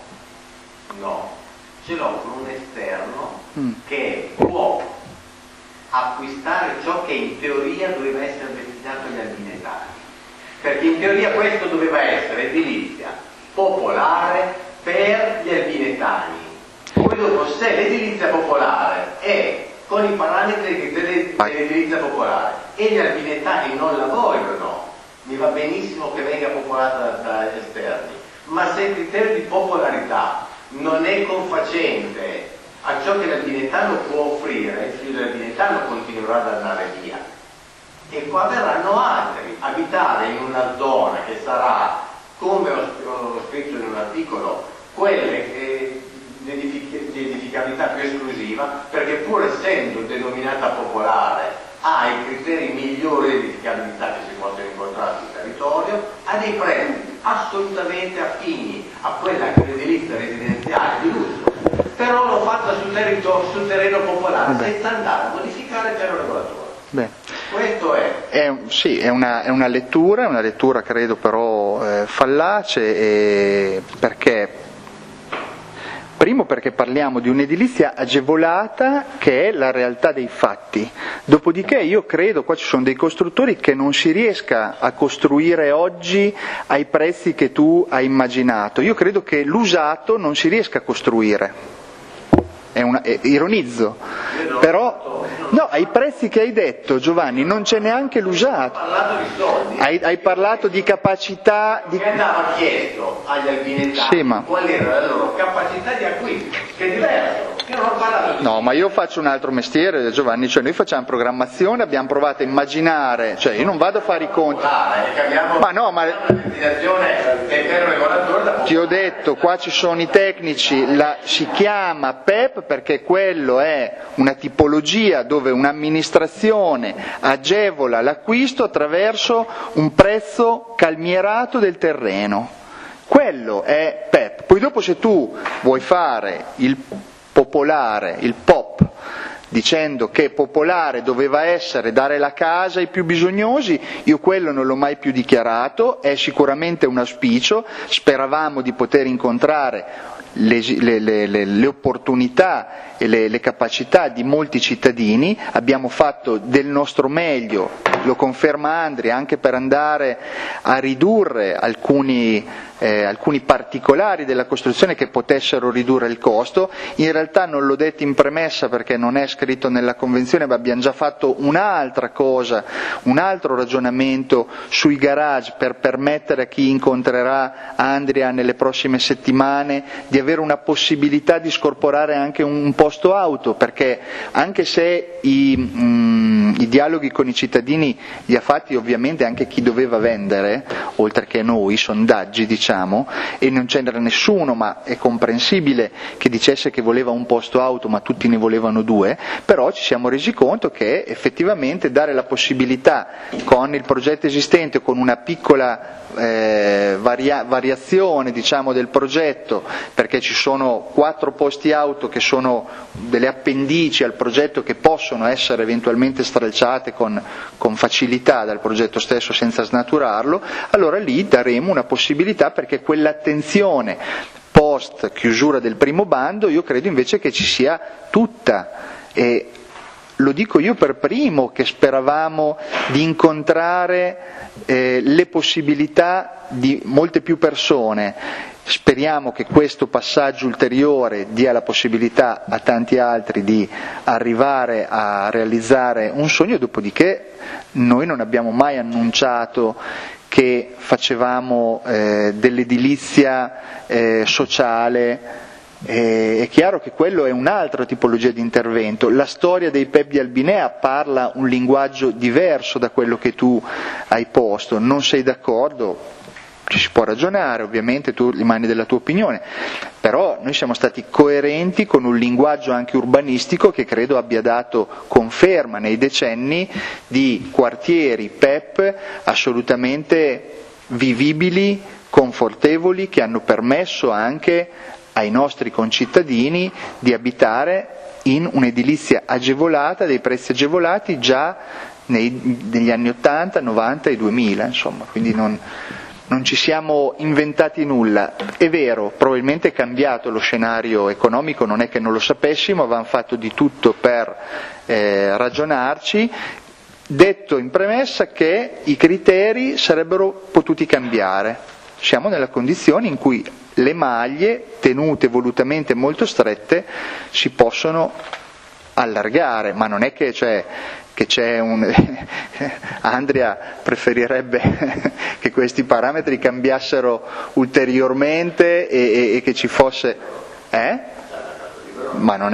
No, ce l'ho con un esterno che può acquistare ciò che in teoria doveva essere destinato agli albinetani. Perché in teoria questo doveva essere edilizia popolare per gli albinetani. Poi dopo, se l'edilizia popolare è con i parametri dell'edilizia popolare e gli albinetani non la vogliono, mi va benissimo che venga popolata dagli esterni, ma se il criterio di popolarità non è confacente a ciò che l'albinetano può offrire, il figlio dell'albinetano continuerà ad andare via. E qua verranno altri, abitare in una zona che sarà, come ho scritto in un articolo, quelle di edificabilità più esclusiva, perché pur essendo denominata popolare ha i criteri migliori di edificabilità che si possono incontrare sul territorio, ha dei prezzi assolutamente affini a quella che è l'edilizia residenziale di lusso, però l'ho fatta sul terreno popolare senza andare a modificare il piano regolatore.
Beh.
Questo è.
Sì, è una lettura credo però fallace, perché primo perché parliamo di un'edilizia agevolata che è la realtà dei fatti, dopodiché io credo, qua ci sono dei costruttori, che non si riesca a costruire oggi ai prezzi che tu hai immaginato. Io credo che l'usato non si riesca a costruire. Ironizzo, però no, ai prezzi che hai detto, Giovanni, non c'è neanche l'usato. Hai parlato di capacità di...
andava chiesto agli albinettani qual era la loro capacità di acquisto, che è diverso.
No, ma io faccio un altro mestiere, Giovanni, cioè noi facciamo programmazione, abbiamo provato a immaginare, cioè io non vado a fare i conti. Ma no, ma ti ho detto, qua ci sono i tecnici, si chiama PEP perché quello è una tipologia dove un'amministrazione agevola l'acquisto attraverso un prezzo calmierato del terreno. Quello è PEP. Poi dopo, se tu vuoi fare il popolare, il POP, dicendo che popolare doveva essere dare la casa ai più bisognosi, io quello non l'ho mai più dichiarato, è sicuramente un auspicio, speravamo di poter incontrare le opportunità e le capacità di molti cittadini, abbiamo fatto del nostro meglio, lo conferma Andrea, anche per andare a ridurre alcuni particolari della costruzione che potessero ridurre il costo. In realtà non l'ho detto in premessa perché non è scritto nella convenzione, ma abbiamo già fatto un'altra cosa, un altro ragionamento sui garage per permettere a chi incontrerà Andrea nelle prossime settimane di avere una possibilità di scorporare anche un posto auto, perché anche se i dialoghi con i cittadini li ha fatti ovviamente anche chi doveva vendere, oltre che noi, sondaggi diciamo, e non c'era nessuno, ma è comprensibile che dicesse che voleva un posto auto ma tutti ne volevano due, però ci siamo resi conto che effettivamente dare la possibilità con il progetto esistente, con una piccola variazione diciamo del progetto, perché ci sono 4 posti auto che sono delle appendici al progetto che possono essere eventualmente stralciate con facilità dal progetto stesso senza snaturarlo, allora lì daremo una possibilità, perché quell'attenzione post chiusura del primo bando io credo invece che ci sia tutta, e lo dico io per primo che speravamo di incontrare le possibilità di molte più persone. Speriamo che questo passaggio ulteriore dia la possibilità a tanti altri di arrivare a realizzare un sogno, dopodiché noi non abbiamo mai annunciato che facevamo dell'edilizia sociale. È chiaro che quello è un'altra tipologia di intervento. La storia dei PEP di Albinea parla un linguaggio diverso da quello che tu hai posto. Non sei d'accordo? Ci si può ragionare, ovviamente tu rimani della tua opinione, però noi siamo stati coerenti con un linguaggio anche urbanistico che credo abbia dato conferma nei decenni di quartieri PEP assolutamente vivibili, confortevoli, che hanno permesso anche ai nostri concittadini di abitare in un'edilizia agevolata, dei prezzi agevolati già negli anni 80, 90 e 2000, insomma, quindi non ci siamo inventati nulla. È vero, probabilmente è cambiato lo scenario economico, non è che non lo sapessimo, avevamo fatto di tutto per ragionarci, detto in premessa che i criteri sarebbero potuti cambiare. Siamo nella condizione in cui le maglie, tenute volutamente molto strette, si possono allargare, ma non è che c'è un... Andrea preferirebbe che questi parametri cambiassero ulteriormente e che ci fosse... Ma non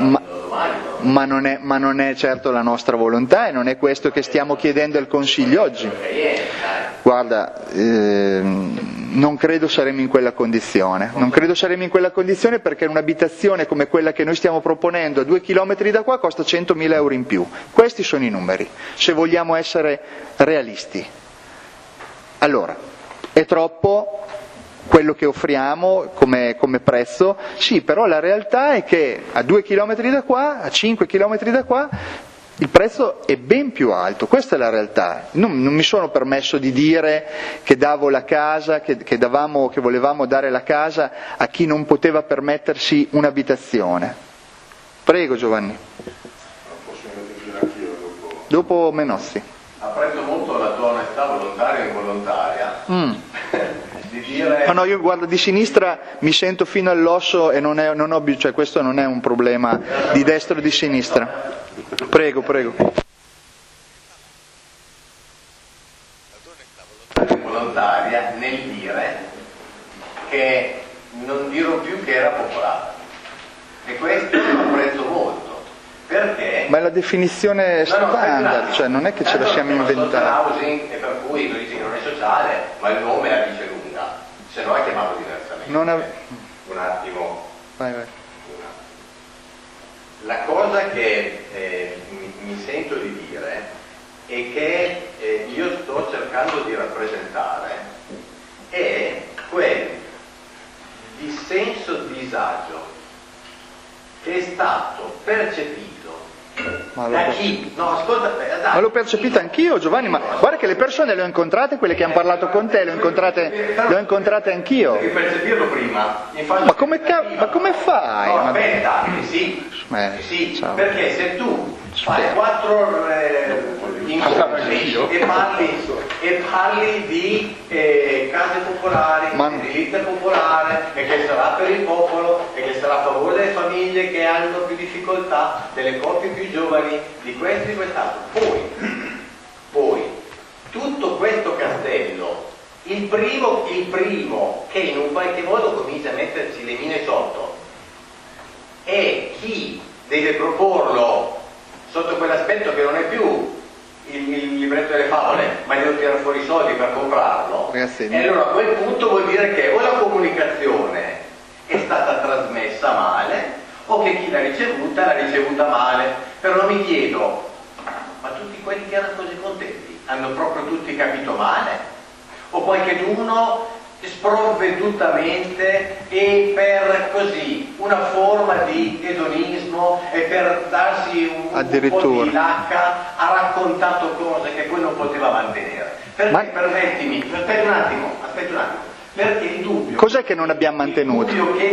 è certo la nostra volontà, e non è questo che stiamo chiedendo al Consiglio oggi. Guarda, non credo saremo in quella condizione. Non credo saremo in quella condizione perché un'abitazione come quella che noi stiamo proponendo a 2 chilometri da qua costa 100.000 euro in più. Questi sono i numeri, se vogliamo essere realisti. Allora, è troppo quello che offriamo come prezzo? Sì, però la realtà è che a 2 chilometri da qua, a 5 chilometri da qua, il prezzo è ben più alto, questa è la realtà. Non mi sono permesso di dire che davo la casa, che volevamo dare la casa a chi non poteva permettersi un'abitazione. Prego Giovanni.
Posso intervenire anch'io
Dopo Menossi.
Apprezzo molto la tua onestà volontaria e involontaria di dire...
No, io guardo di sinistra, mi sento fino all'osso e cioè questo non è un problema di destra o di sinistra. Prego.
Volontaria nel dire che non dirò più che era popolare, e questo lo apprezzo molto, perché...
Ma è la definizione standard, cioè non è che ce la siamo inventata.
Housing, e per cui lui dice che non è sociale, ma il nome la dice lunga, se no è chiamato diversamente. Un attimo.
Vai.
La cosa che mi sento di dire è che io sto cercando di rappresentare è quel dissenso disagio che è stato percepito da chi? No, ascolta,
ma l'ho percepito anch'io, Giovanni, ma guarda che le persone le ho incontrate, quelle che hanno parlato con te, le ho incontrate anch'io.
Devi percepirlo prima.
Ma come fai?
No, aspetta, sì, perché se tu fai 4 incontri e parli di case popolari, di edilizia popolare, e che sarà per il popolo, e che sarà a favore delle famiglie che hanno più difficoltà, delle coppie più giovani, di questo e di quest'altro. Poi, tutto questo castello, il primo che in un qualche modo comincia a metterci le mine sotto è chi deve proporlo sotto quell'aspetto che non è più il libretto delle favole, ma devo tirare fuori i soldi per comprarlo. E allora a quel punto vuol dire che o la comunicazione è stata trasmessa male, o che chi l'ha ricevuta male. Però mi chiedo, ma tutti quelli che erano così contenti hanno proprio tutti capito male? O qualcheduno sprovvedutamente e per così una forma di edonismo e per darsi un po' di lacca ha raccontato cose che poi non poteva mantenere? Perché, permettimi, aspetta un attimo, perché il dubbio...
Cos'è che non abbiamo mantenuto?
Il dubbio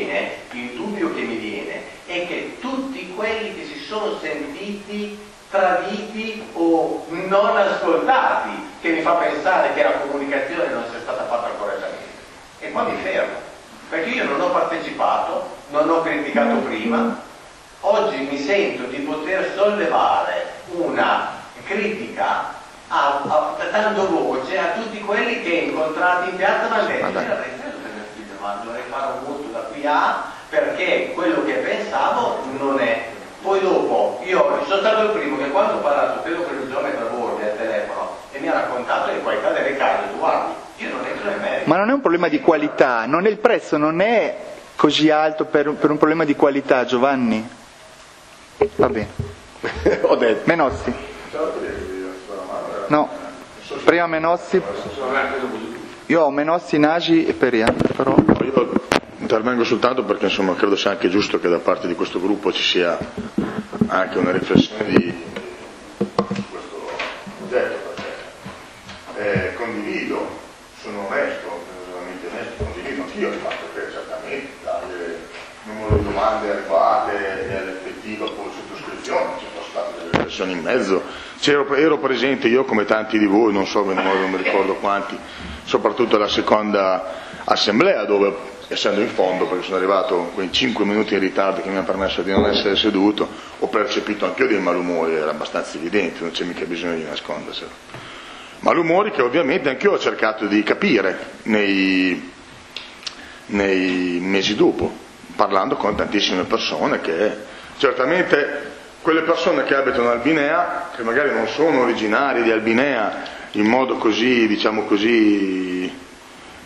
che mi viene è che tutti quelli che si sono sentiti traditi o non ascoltati, che mi fa pensare che la comunicazione non sia stata fatta correttamente. E poi mi fermo, perché io non ho partecipato, non ho criticato prima, oggi mi sento di poter sollevare una critica dando voce a tutti quelli che incontrati in piazza mi hanno detto dovrei fare un voto da qui a, perché quello che pensavo non è. Poi dopo, io sono stato il primo che quando ho parlato, credo che il geometra Bordi al telefono, e mi ha raccontato le qualità delle case, tu guardi, io non entro nel merito.
Ma non è un problema di qualità, il prezzo non è così alto per un problema di qualità, Giovanni. Va bene.
Ho detto.
Menossi. No, prima Menossi. Io ho Menossi, Nagi e Peria, però...
Io intervengo soltanto perché insomma credo sia anche giusto che da parte di questo gruppo ci sia anche una riflessione su questo oggetto, perché condivido, sono onesto, veramente onesto, condivido anch'io il fatto che certamente dalle numero di domande arrivate e all'effettiva sottoscrizione ci sono state delle riflessioni in mezzo. Ero presente io come tanti di voi, non so bene, non mi ricordo quanti, soprattutto alla seconda assemblea dove, essendo in fondo, perché sono arrivato quei 5 minuti in ritardo che mi hanno permesso di non essere seduto, ho percepito anch'io dei malumori, era abbastanza evidente, non c'è mica bisogno di nasconderselo. Malumori che ovviamente anch'io ho cercato di capire nei mesi dopo, parlando con tantissime persone che certamente quelle persone che abitano a Albinea, che magari non sono originari di Albinea in modo così, diciamo così,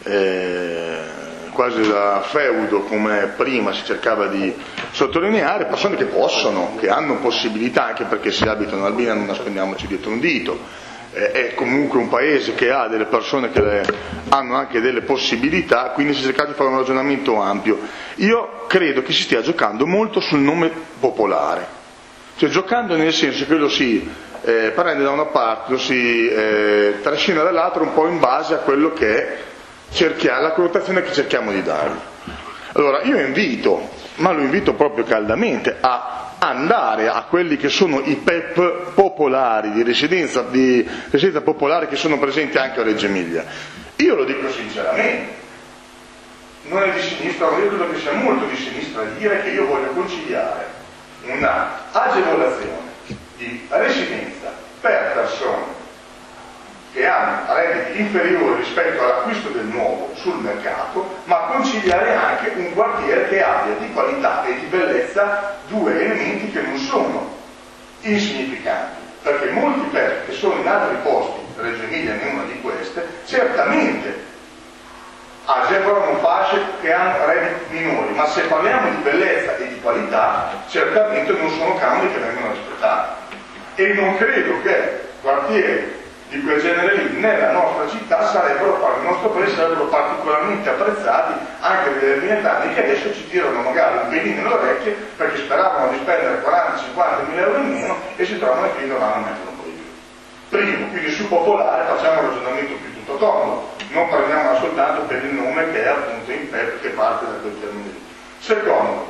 quasi da feudo, come prima si cercava di sottolineare, persone che possono, che hanno possibilità, anche perché se abitano a Albina non nascondiamoci dietro un dito, è comunque un paese che ha delle persone che hanno anche delle possibilità, quindi si è cercato di fare un ragionamento ampio. Io credo che si stia giocando molto sul nome popolare, cioè giocando nel senso che lo si prende da una parte, lo si trascina dall'altra un po' in base a quello che la connotazione che cerchiamo di dargli. Allora io invito, ma lo invito proprio caldamente, a andare a quelli che sono i PEP popolari, di residenza popolare, che sono presenti anche a Reggio Emilia. Io lo dico sinceramente, non è di sinistra, ma io credo che sia molto di sinistra dire che io voglio conciliare una agevolazione di residenza per persone che hanno redditi inferiori rispetto all'acquisto del nuovo sul mercato, ma conciliare anche un quartiere che abbia di qualità e di bellezza due elementi che non sono insignificanti, perché molti PEP che sono in altri posti, Reggio Emilia è una di queste, certamente agevolano fasce che hanno redditi minori, ma se parliamo di bellezza e di qualità, certamente non sono canoni che vengono rispettati. E non credo che quartieri di quel genere lì nella nostra città nel nostro paese sarebbero particolarmente apprezzati anche dagli albinetani, che adesso ci tirano magari un pelino nelle orecchie perché speravano di spendere 40-50 mila euro in meno e si trovano che non vanno a mettere un po' di più. Primo, quindi sul popolare facciamo un ragionamento più tutto tondo, non prendiamola soltanto per il nome che è appunto in PEP, che parte da quel termine lì. Secondo,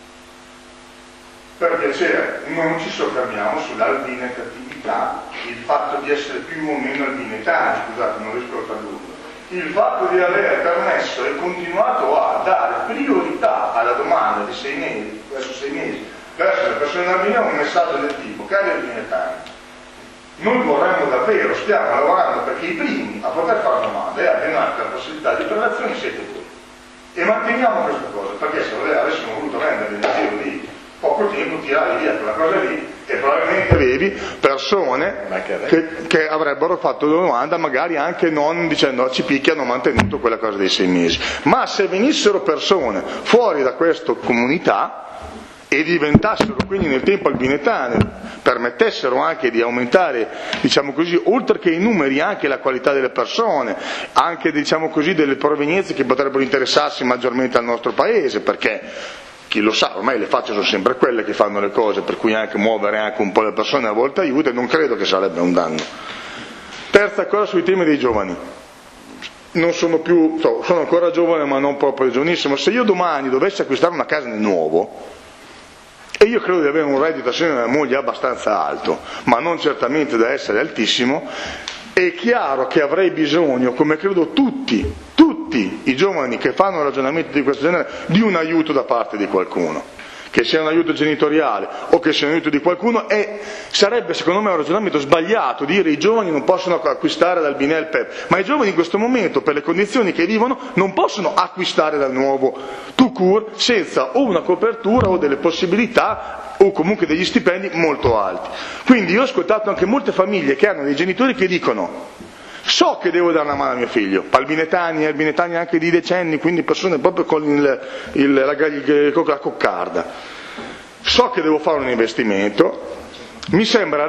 per piacere, non ci soffermiamo sull'albinetatività, il fatto di essere più o meno albinetani, scusate, non riesco a tradurlo. Il fatto di aver permesso e continuato a dare priorità alla domanda di 6 mesi, verso le persone in Albania, un messaggio del tipo: cari albinetani, noi vorremmo davvero, stiamo lavorando perché i primi a poter fare domande e abbiano anche la possibilità di prelazione siete voi. E manteniamo questa cosa, perché se avessimo voluto rendere il giro di poco tempo, tirare via quella cosa lì, e probabilmente avevi persone che avrebbero fatto la domanda, magari anche non dicendo ci picchia, hanno mantenuto quella cosa dei 6 mesi. Ma se venissero persone fuori da questa comunità e diventassero quindi nel tempo albinetane, permettessero anche di aumentare, diciamo così, oltre che i numeri, anche la qualità delle persone, anche, diciamo così, delle provenienze che potrebbero interessarsi maggiormente al nostro paese, perché chi lo sa, ormai le facce sono sempre quelle che fanno le cose, per cui anche muovere anche un po' le persone a volte aiuta, e non credo che sarebbe un danno. Terza cosa, sui temi dei giovani. Non sono più, sono ancora giovane, ma non proprio giovanissimo. Se io domani dovessi acquistare una casa nel nuovo, e io credo di avere un reddito assieme alla moglie abbastanza alto, ma non certamente da essere altissimo, è chiaro che avrei bisogno, come credo tutti i giovani che fanno ragionamenti di questo genere, di un aiuto da parte di qualcuno, che sia un aiuto genitoriale o che sia un aiuto di qualcuno, e sarebbe secondo me un ragionamento sbagliato dire i giovani non possono acquistare dal Binel PEP, ma i giovani in questo momento, per le condizioni che vivono, non possono acquistare dal nuovo tout court senza o una copertura o delle possibilità o comunque degli stipendi molto alti. Quindi io ho ascoltato anche molte famiglie che hanno dei genitori che dicono: so che devo dare una mano a mio figlio, albinetani anche di decenni, quindi persone proprio con la coccarda, so che devo fare un investimento, mi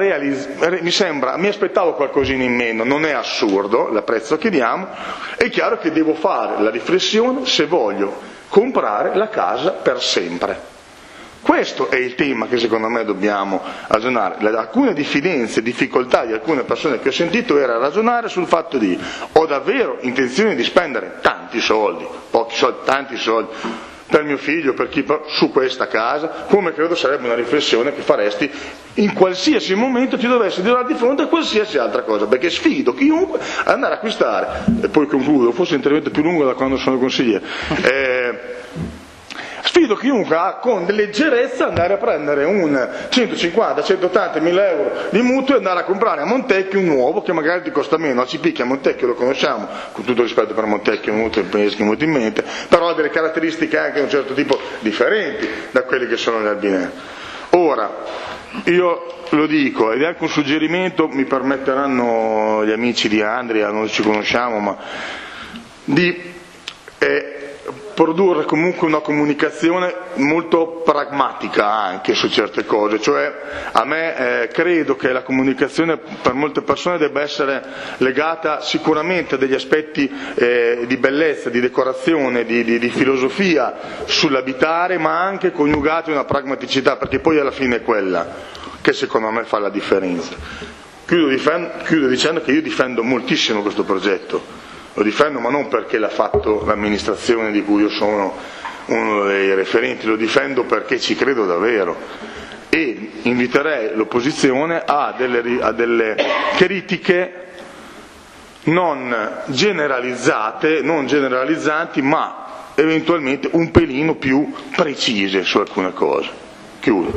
aspettavo qualcosina in meno, non è assurdo il prezzo che diamo, è chiaro che devo fare la riflessione se voglio comprare la casa per sempre. Questo è il tema che secondo me dobbiamo ragionare. Alcune diffidenze, difficoltà di alcune persone che ho sentito era ragionare sul fatto di: ho davvero intenzione di spendere tanti soldi, pochi soldi, tanti soldi per mio figlio, per chi, su questa casa, come credo sarebbe una riflessione che faresti in qualsiasi momento ti dovessi trovare di fronte a qualsiasi altra cosa, perché sfido chiunque ad andare a acquistare, e poi concludo, forse l'intervento più lungo da quando sono consigliere, sfido chiunque con leggerezza andare a prendere un 150-180 mila euro di mutuo e andare a comprare a Montecchio un nuovo che magari ti costa meno. A Cipicchia, Montecchio lo conosciamo, con tutto rispetto per Montecchio, un mutuo che mi molto in mente, però ha delle caratteristiche anche di un certo tipo differenti da quelli che sono gli albinei. Ora, io lo dico, ed è anche un suggerimento, mi permetteranno gli amici di Andria, non ci conosciamo, ma di produrre comunque una comunicazione molto pragmatica anche su certe cose, cioè a me credo che la comunicazione per molte persone debba essere legata sicuramente a degli aspetti di bellezza, di decorazione, di filosofia sull'abitare, ma anche coniugati a una pragmaticità, perché poi alla fine è quella che secondo me fa la differenza. Chiudo dicendo che io difendo moltissimo questo progetto. Lo difendo, ma non perché l'ha fatto l'amministrazione di cui io sono uno dei referenti, lo difendo perché ci credo davvero e inviterei l'opposizione a delle critiche non generalizzanti, ma eventualmente un pelino più precise su alcune cose. Chiudo.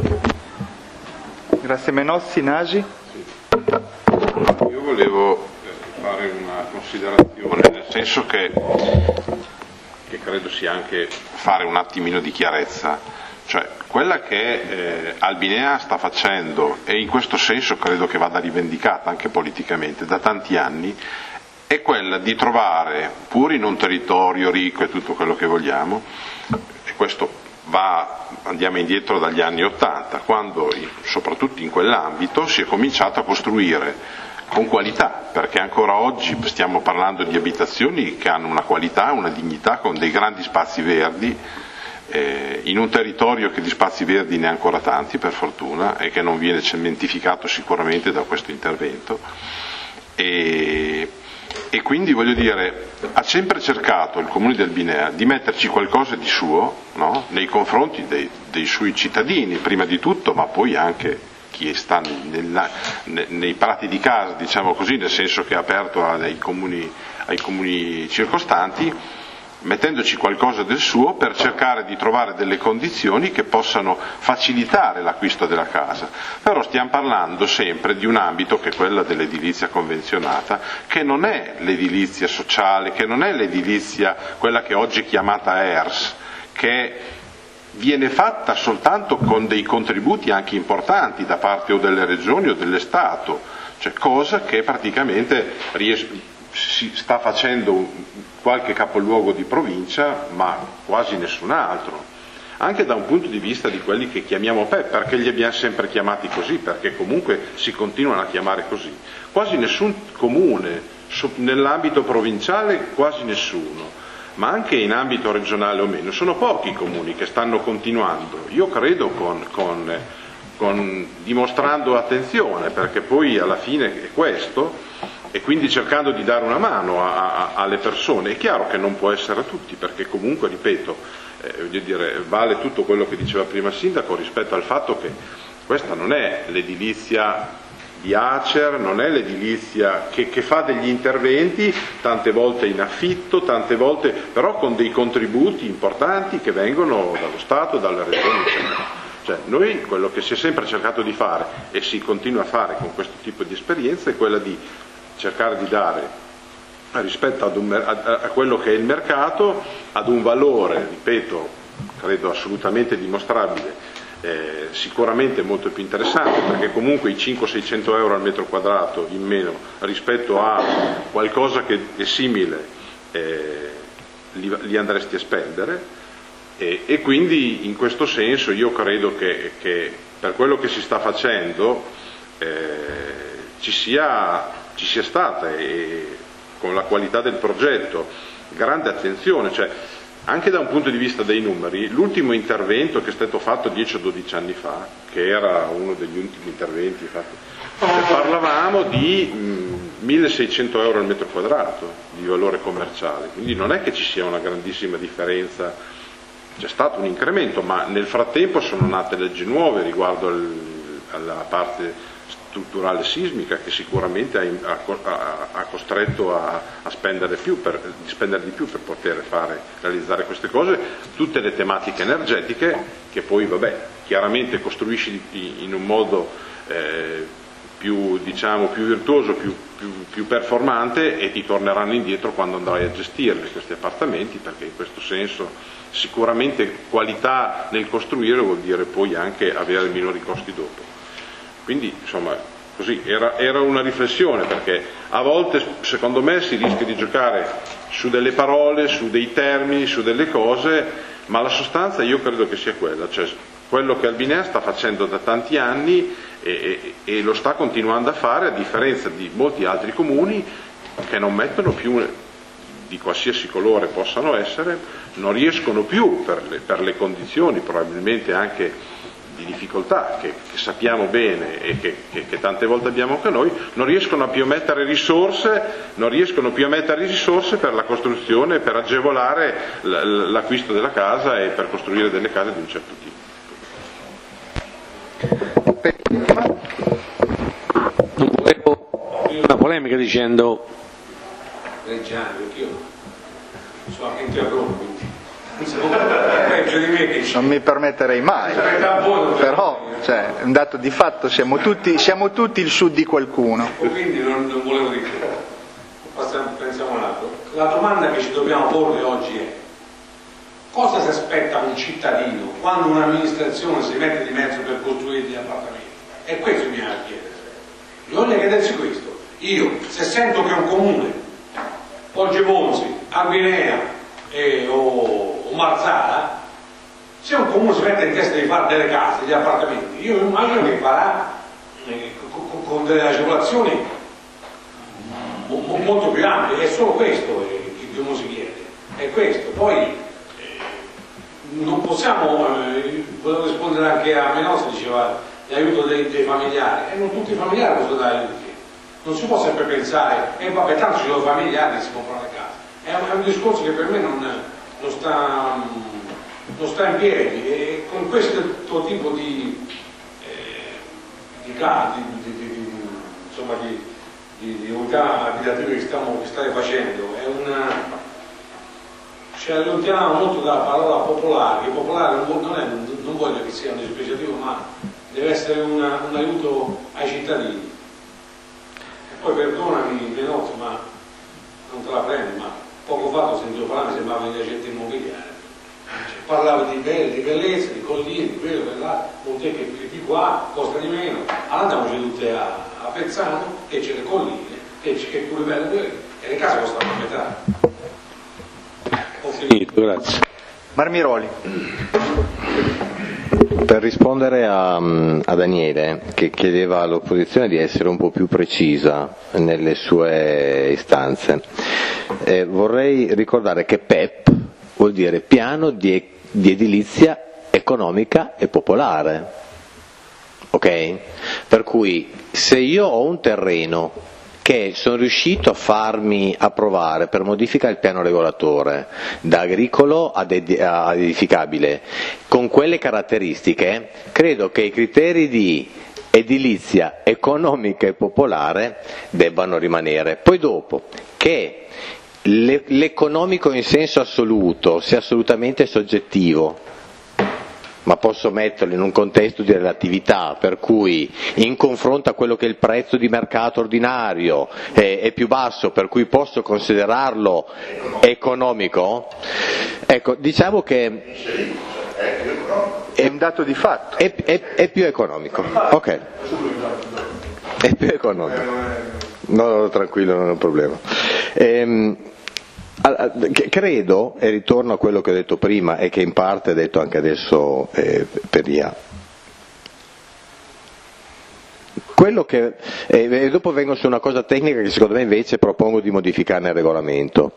Grazie Menossi. Nagi?
Io volevo fare una considerazione, nel senso che credo sia anche fare un attimino di chiarezza, cioè quella che Albinea sta facendo, e in questo senso credo che vada rivendicata anche politicamente da tanti anni, è quella di trovare, pur in un territorio ricco e tutto quello che vogliamo, e questo andiamo indietro dagli anni '80, quando soprattutto in quell'ambito si è cominciato a costruire con qualità, perché ancora oggi stiamo parlando di abitazioni che hanno una qualità, una dignità, con dei grandi spazi verdi, in un territorio che di spazi verdi ne ha ancora tanti per fortuna e che non viene cementificato sicuramente da questo intervento, e quindi voglio dire, ha sempre cercato il Comune di Albinea di metterci qualcosa di suo, no? Nei confronti dei suoi cittadini prima di tutto, ma poi anche chi sta nei prati di casa, diciamo così, nel senso che è aperto ai comuni circostanti, mettendoci qualcosa del suo per cercare di trovare delle condizioni che possano facilitare l'acquisto della casa. Però stiamo parlando sempre di un ambito che è quello dell'edilizia convenzionata, che non è l'edilizia sociale, che non è l'edilizia quella che oggi è chiamata ERS, che viene fatta soltanto con dei contributi anche importanti da parte o delle regioni o dello Stato, cioè cosa che praticamente si sta facendo qualche capoluogo di provincia, ma quasi nessun altro. Anche da un punto di vista di quelli che chiamiamo PEP, perché li abbiamo sempre chiamati così, perché comunque si continuano a chiamare così. Quasi nessun comune, nell'ambito provinciale quasi nessuno, ma anche in ambito regionale o meno, sono pochi i comuni che stanno continuando, io credo dimostrando attenzione, perché poi alla fine è questo, e quindi cercando di dare una mano alle persone. È chiaro che non può essere a tutti, perché comunque, ripeto, voglio dire, vale tutto quello che diceva prima il sindaco rispetto al fatto che questa non è l'edilizia di Acer, non è l'edilizia che fa degli interventi, tante volte in affitto, tante volte però con dei contributi importanti che vengono dallo Stato, dalle regioni, eccetera. Cioè, noi quello che si è sempre cercato di fare, e si continua a fare con questo tipo di esperienza, è quella di cercare di dare, rispetto a quello che è il mercato, ad un valore, ripeto, credo assolutamente dimostrabile, sicuramente molto più interessante, perché comunque i 500-600 euro al metro quadrato in meno rispetto a qualcosa che è simile li andresti a spendere, e quindi in questo senso io credo che per quello che si sta facendo ci sia stata, e con la qualità del progetto, grande attenzione, cioè anche da un punto di vista dei numeri. L'ultimo intervento che è stato fatto 10 o 12 anni fa, che era uno degli ultimi interventi fatti, parlavamo di 1.600 euro al metro quadrato di valore commerciale, quindi non è che ci sia una grandissima differenza, c'è stato un incremento, ma nel frattempo sono nate leggi nuove riguardo alla parte strutturale sismica, che sicuramente ha costretto a spendere di più per poter realizzare queste cose, tutte le tematiche energetiche che poi chiaramente costruisci in un modo più virtuoso, più performante, e ti torneranno indietro quando andrai a gestirli questi appartamenti, perché in questo senso sicuramente qualità nel costruire vuol dire poi anche avere minori costi dopo. Quindi insomma così, era una riflessione, perché a volte secondo me si rischia di giocare su delle parole, su dei termini, su delle cose, ma la sostanza io credo che sia quella, cioè quello che Albinea sta facendo da tanti anni e lo sta continuando a fare, a differenza di molti altri comuni che non mettono più, di qualsiasi colore possano essere, non riescono più per le condizioni probabilmente anche di difficoltà che sappiamo bene e che tante volte abbiamo anche noi, non riescono più a mettere risorse per la costruzione, per agevolare l'acquisto della casa e per costruire delle case di un certo tipo.
Non volevo aprire una polemica dicendo Reggiano, perché io sono anche a Roma, quindi peggio di me che
non mi permetterei mai, però cioè, è un dato di fatto, siamo tutti il sud di qualcuno.
Quindi non volevo dire, pensiamo un altro. La domanda che ci dobbiamo porre oggi è: cosa si aspetta un cittadino quando un'amministrazione si mette di mezzo per costruire degli appartamenti? E questo mi viene a chiedere. Bisogna chiedersi questo. Io, se sento che un comune, Poggiomonsi, Albinea o Marzala, se un comune si mette in testa di fare delle case, degli appartamenti, io immagino che farà con delle agevolazioni molto più ampie. È solo questo che uno si chiede, è questo. Poi non possiamo, volevo rispondere anche a Menozzi, diceva l'aiuto dei familiari, e non tutti i familiari possono dare aiuti. Non si può sempre pensare, vabbè, tanto ci sono familiari, si comprano le case. È un discorso che per me non sta in piedi, e con questo tipo di unità abitative che state facendo, ci allontaniamo molto dalla parola popolare, che popolare non voglio che sia un dispregiativo, ma deve essere un aiuto ai cittadini. E poi perdonami Menozzi, ma non te la prendi, ma poco fa ho sentito parlare, mi sembrava di agente immobiliare, parlava di bellezza, di colline, di quello, quell'altro, Monte che di qua costa di meno. Allora andiamoci tutte a Pezzano, che c'è le colline, che pure belle, e le case costano a metà. Ho finito, grazie.
Marmiroli.
Per rispondere a Daniele, che chiedeva all'opposizione di essere un po' più precisa nelle sue istanze, vorrei ricordare che PEP vuol dire piano di edilizia economica e popolare, ok? Per cui se io ho un terreno che sono riuscito a farmi approvare per modificare il piano regolatore da agricolo ad edificabile con quelle caratteristiche, credo che i criteri di edilizia economica e popolare debbano rimanere. Poi dopo che l'economico in senso assoluto sia assolutamente soggettivo, ma posso metterlo in un contesto di relatività, per cui in confronto a quello che è il prezzo di mercato ordinario è più basso, per cui posso considerarlo economico, ecco, diciamo che
è un dato di fatto.
È più economico, ok, è più economico, no, tranquillo, non è un problema. Credo, e ritorno a quello che ho detto prima e che in parte ho detto anche adesso Peria, quello che dopo vengo su una cosa tecnica che secondo me invece propongo di modificare nel regolamento.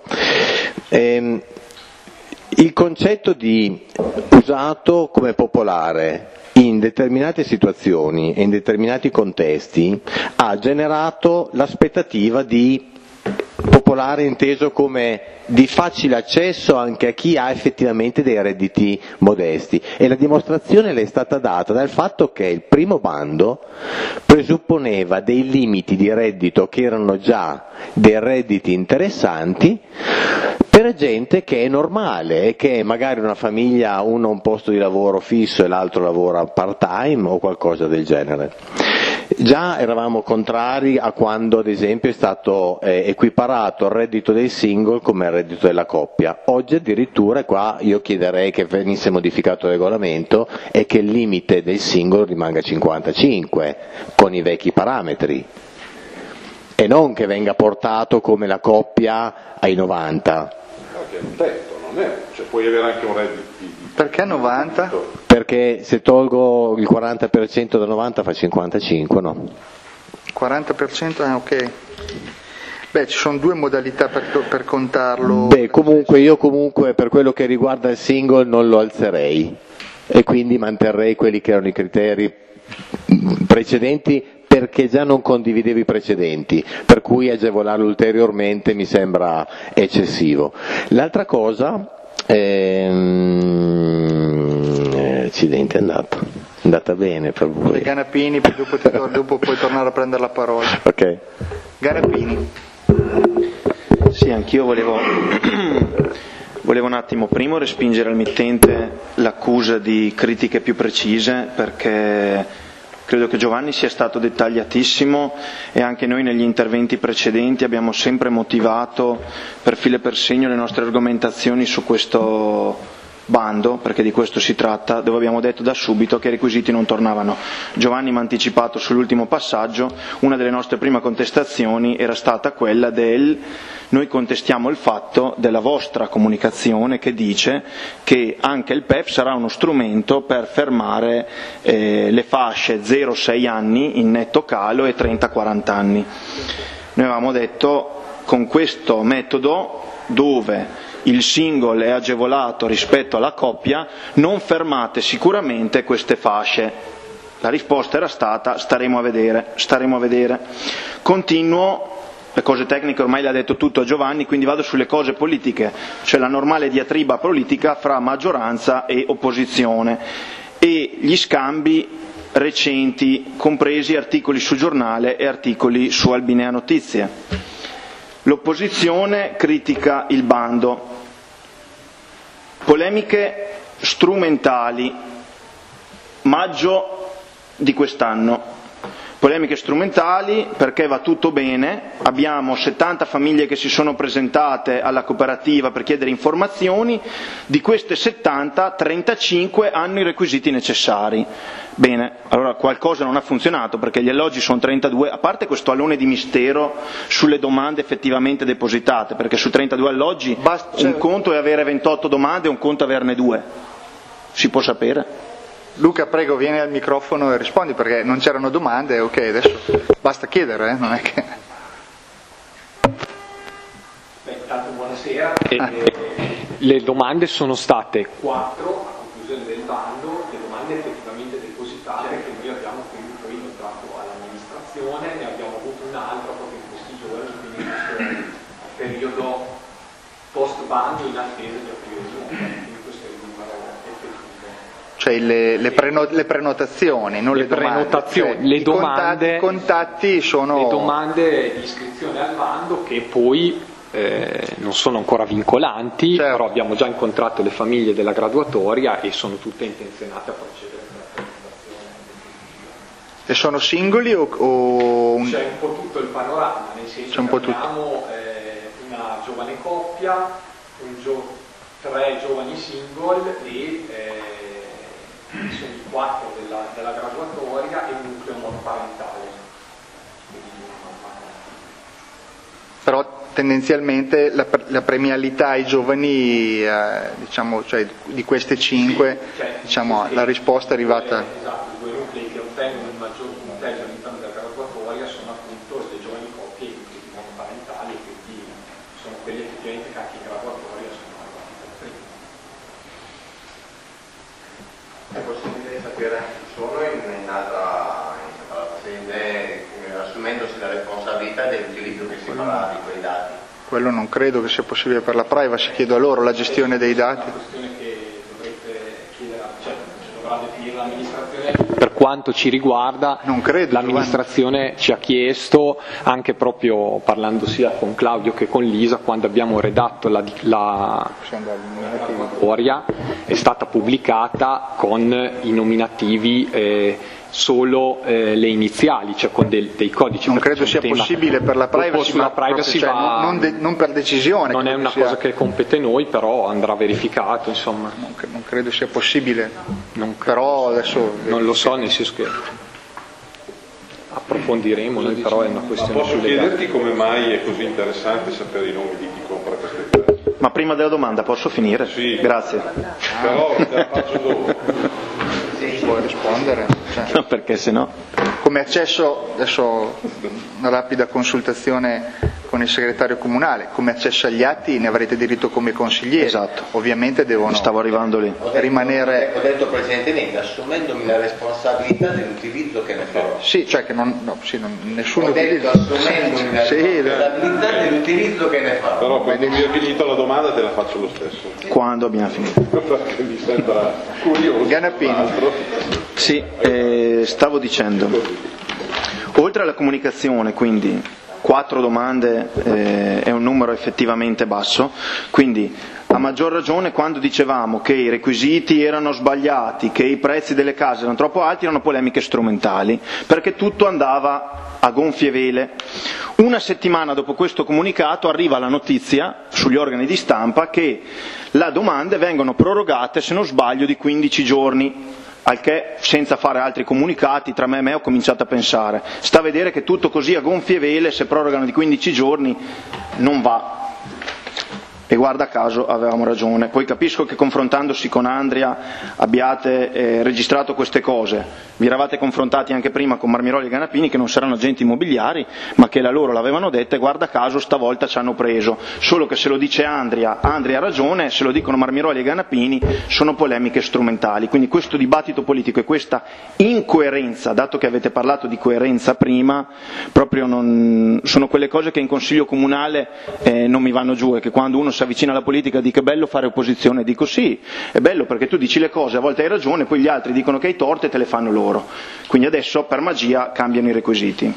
Il concetto di usato come popolare in determinate situazioni e in determinati contesti ha generato l'aspettativa di popolare inteso come di facile accesso anche a chi ha effettivamente dei redditi modesti, e la dimostrazione le è stata data dal fatto che il primo bando presupponeva dei limiti di reddito che erano già dei redditi interessanti per gente che è normale e che magari una famiglia, uno ha un posto di lavoro fisso e l'altro lavora part time o qualcosa del genere. Già eravamo contrari a quando ad esempio è stato equiparato il reddito dei single come il reddito della coppia. Oggi addirittura qua io chiederei che venisse modificato il regolamento e che il limite del single rimanga 55 con i vecchi parametri e non che venga portato come la coppia ai 90.
Perché è un tetto, non è, cioè puoi avere anche un reddito.
Perché 90?
Perché se tolgo il 40% da 90 fa 55, no?
40%? Ok. Beh, ci sono due modalità per contarlo.
Beh, io comunque per quello che riguarda il single non lo alzerei e quindi manterrei quelli che erano i criteri precedenti, perché già non condividevo i precedenti, per cui agevolarlo ulteriormente mi sembra eccessivo. L'altra cosa, accidenti, è andata bene per voi.
Ganapini, poi dopo puoi tornare a prendere la parola.
Ok.
Ganapini.
Sì, anch'io volevo un attimo primo respingere al mittente l'accusa di critiche più precise, perché credo che Giovanni sia stato dettagliatissimo e anche noi negli interventi precedenti abbiamo sempre motivato per filo e per segno le nostre argomentazioni su questo bando, perché di questo si tratta, dove abbiamo detto da subito che i requisiti non tornavano. Giovanni mi ha anticipato sull'ultimo passaggio, una delle nostre prime contestazioni era stata quella noi contestiamo il fatto della vostra comunicazione che dice che anche il PEF sarà uno strumento per fermare le fasce 0-6 anni in netto calo e 30-40 anni. Noi avevamo detto con questo metodo, dove il single è agevolato rispetto alla coppia, non fermate sicuramente queste fasce. La risposta era stata staremo a vedere. Continuo, le cose tecniche ormai le ha detto tutto Giovanni, quindi vado sulle cose politiche, cioè la normale diatriba politica fra maggioranza e opposizione e gli scambi recenti, compresi articoli su Giornale e articoli su Albinea Notizie. L'opposizione critica il bando. Polemiche strumentali. Maggio di quest'anno. Polemiche strumentali perché va tutto bene, abbiamo 70 famiglie che si sono presentate alla cooperativa per chiedere informazioni, di queste 70, 35 hanno i requisiti necessari. Bene, allora qualcosa non ha funzionato perché gli alloggi sono 32, a parte questo alone di mistero sulle domande effettivamente depositate, perché su 32 alloggi un conto è avere 28 domande e un conto averne 2. Si può sapere?
Luca, prego, vieni al microfono e rispondi, perché non c'erano domande, ok, adesso basta chiedere, non è che...
Beh, intanto buonasera. Le domande sono state 4 a conclusione del bando, le domande effettivamente depositate che noi abbiamo quindi poi inoltrato all'amministrazione, ne abbiamo avuto un'altra proprio in questi giorni, quindi in questo periodo post bando in attesa di aprire il nuovo.
Cioè le prenotazioni, non le domande. Cioè,
le domande,
i contatti sono...
Le domande di iscrizione al bando che poi non sono ancora vincolanti,
certo.
Però abbiamo già incontrato le famiglie della graduatoria e sono tutte intenzionate a procedere con la prenotazione.
E sono singoli o
C'è un po' tutto il panorama, nel senso che abbiamo una giovane coppia, 3 giovani single e sono i 4 della graduatoria e un nucleo monoparentale.
Però tendenzialmente la premialità ai giovani, diciamo, cioè di queste 5, diciamo, la risposta è arrivata.
Esatto, i 2 nuclei che ottengono il maggior punteggio all'interno della graduatoria sono appunto le giovani coppie e i nuclei monoparentali, e quindi sono quelli effettivamente che anche in graduatoria sono arrivati per primi.
È possibile sapere solo in altra sede, assumendosi la responsabilità dell'utilizzo che si farà di quei dati?
Quello non credo che sia possibile per la privacy, chiedo a loro la gestione dei dati.
È una questione che dovrete chiedere, cioè dovrà definire l'amministrazione. Per quanto ci riguarda,
non credo,
l'amministrazione ci ha chiesto, anche proprio parlando sia con Claudio che con Lisa, quando abbiamo redatto la graduatoria, è stata pubblicata con i nominativi solo le iniziali, cioè con dei codici.
Non credo sia possibile per la privacy,
sulla privacy
proprio, non per decisione.
Non è una cosa che compete noi, però andrà verificato, insomma.
Non credo sia possibile, però adesso...
Non lo so, nel senso che approfondiremo, noi però è una questione.
Ma posso chiederti come mai è così interessante sapere i nomi di chi compra queste cose?
Ma prima della domanda posso finire?
Sì.
Grazie.
Però te la faccio dopo.
Puoi rispondere?
No, perché sennò...
Come accesso, adesso una rapida consultazione con il segretario comunale, come accesso agli atti ne avrete diritto come consiglieri.
Esatto.
Ovviamente devono
Stavo arrivando lì.
rimanere...
Ho detto precedentemente, assumendomi la responsabilità dell'utilizzo che ne farò.
Sì, cioè che nessuno
Ho detto assumendomi la
Sì,
responsabilità dell'utilizzo che ne farò.
Però quando mi è finito la domanda te la faccio lo stesso.
Quando abbiamo finito?
Perché mi sembra curioso.
Ganappini.
Sì, stavo dicendo, oltre alla comunicazione, quindi 4 domande è un numero effettivamente basso, quindi a maggior ragione quando dicevamo che i requisiti erano sbagliati, che i prezzi delle case erano troppo alti, erano polemiche strumentali, perché tutto andava a gonfie vele. Una settimana dopo questo comunicato arriva la notizia sugli organi di stampa che le domande vengono prorogate, se non sbaglio, di 15 giorni. Al che, senza fare altri comunicati, tra me e me ho cominciato a pensare, sta a vedere che tutto così a gonfie vele, se prorogano di 15 giorni, non va. E guarda caso avevamo ragione. Poi capisco che confrontandosi con Andria abbiate registrato queste cose. Vi eravate confrontati anche prima con Marmiroli e Ganappini, che non saranno agenti immobiliari, ma che la loro l'avevano detta e guarda caso stavolta ci hanno preso. Solo che se lo dice Andria ha ragione, se lo dicono Marmiroli e Ganappini sono polemiche strumentali. Quindi questo dibattito politico e questa incoerenza, dato che avete parlato di coerenza prima, proprio non sono quelle cose che in consiglio comunale non mi vanno giù, e che quando uno si avvicina alla politica dice è bello fare opposizione, dico sì, è bello perché tu dici le cose, a volte hai ragione, poi gli altri dicono che hai torto e te le fanno loro. Quindi adesso per magia cambiano i requisiti.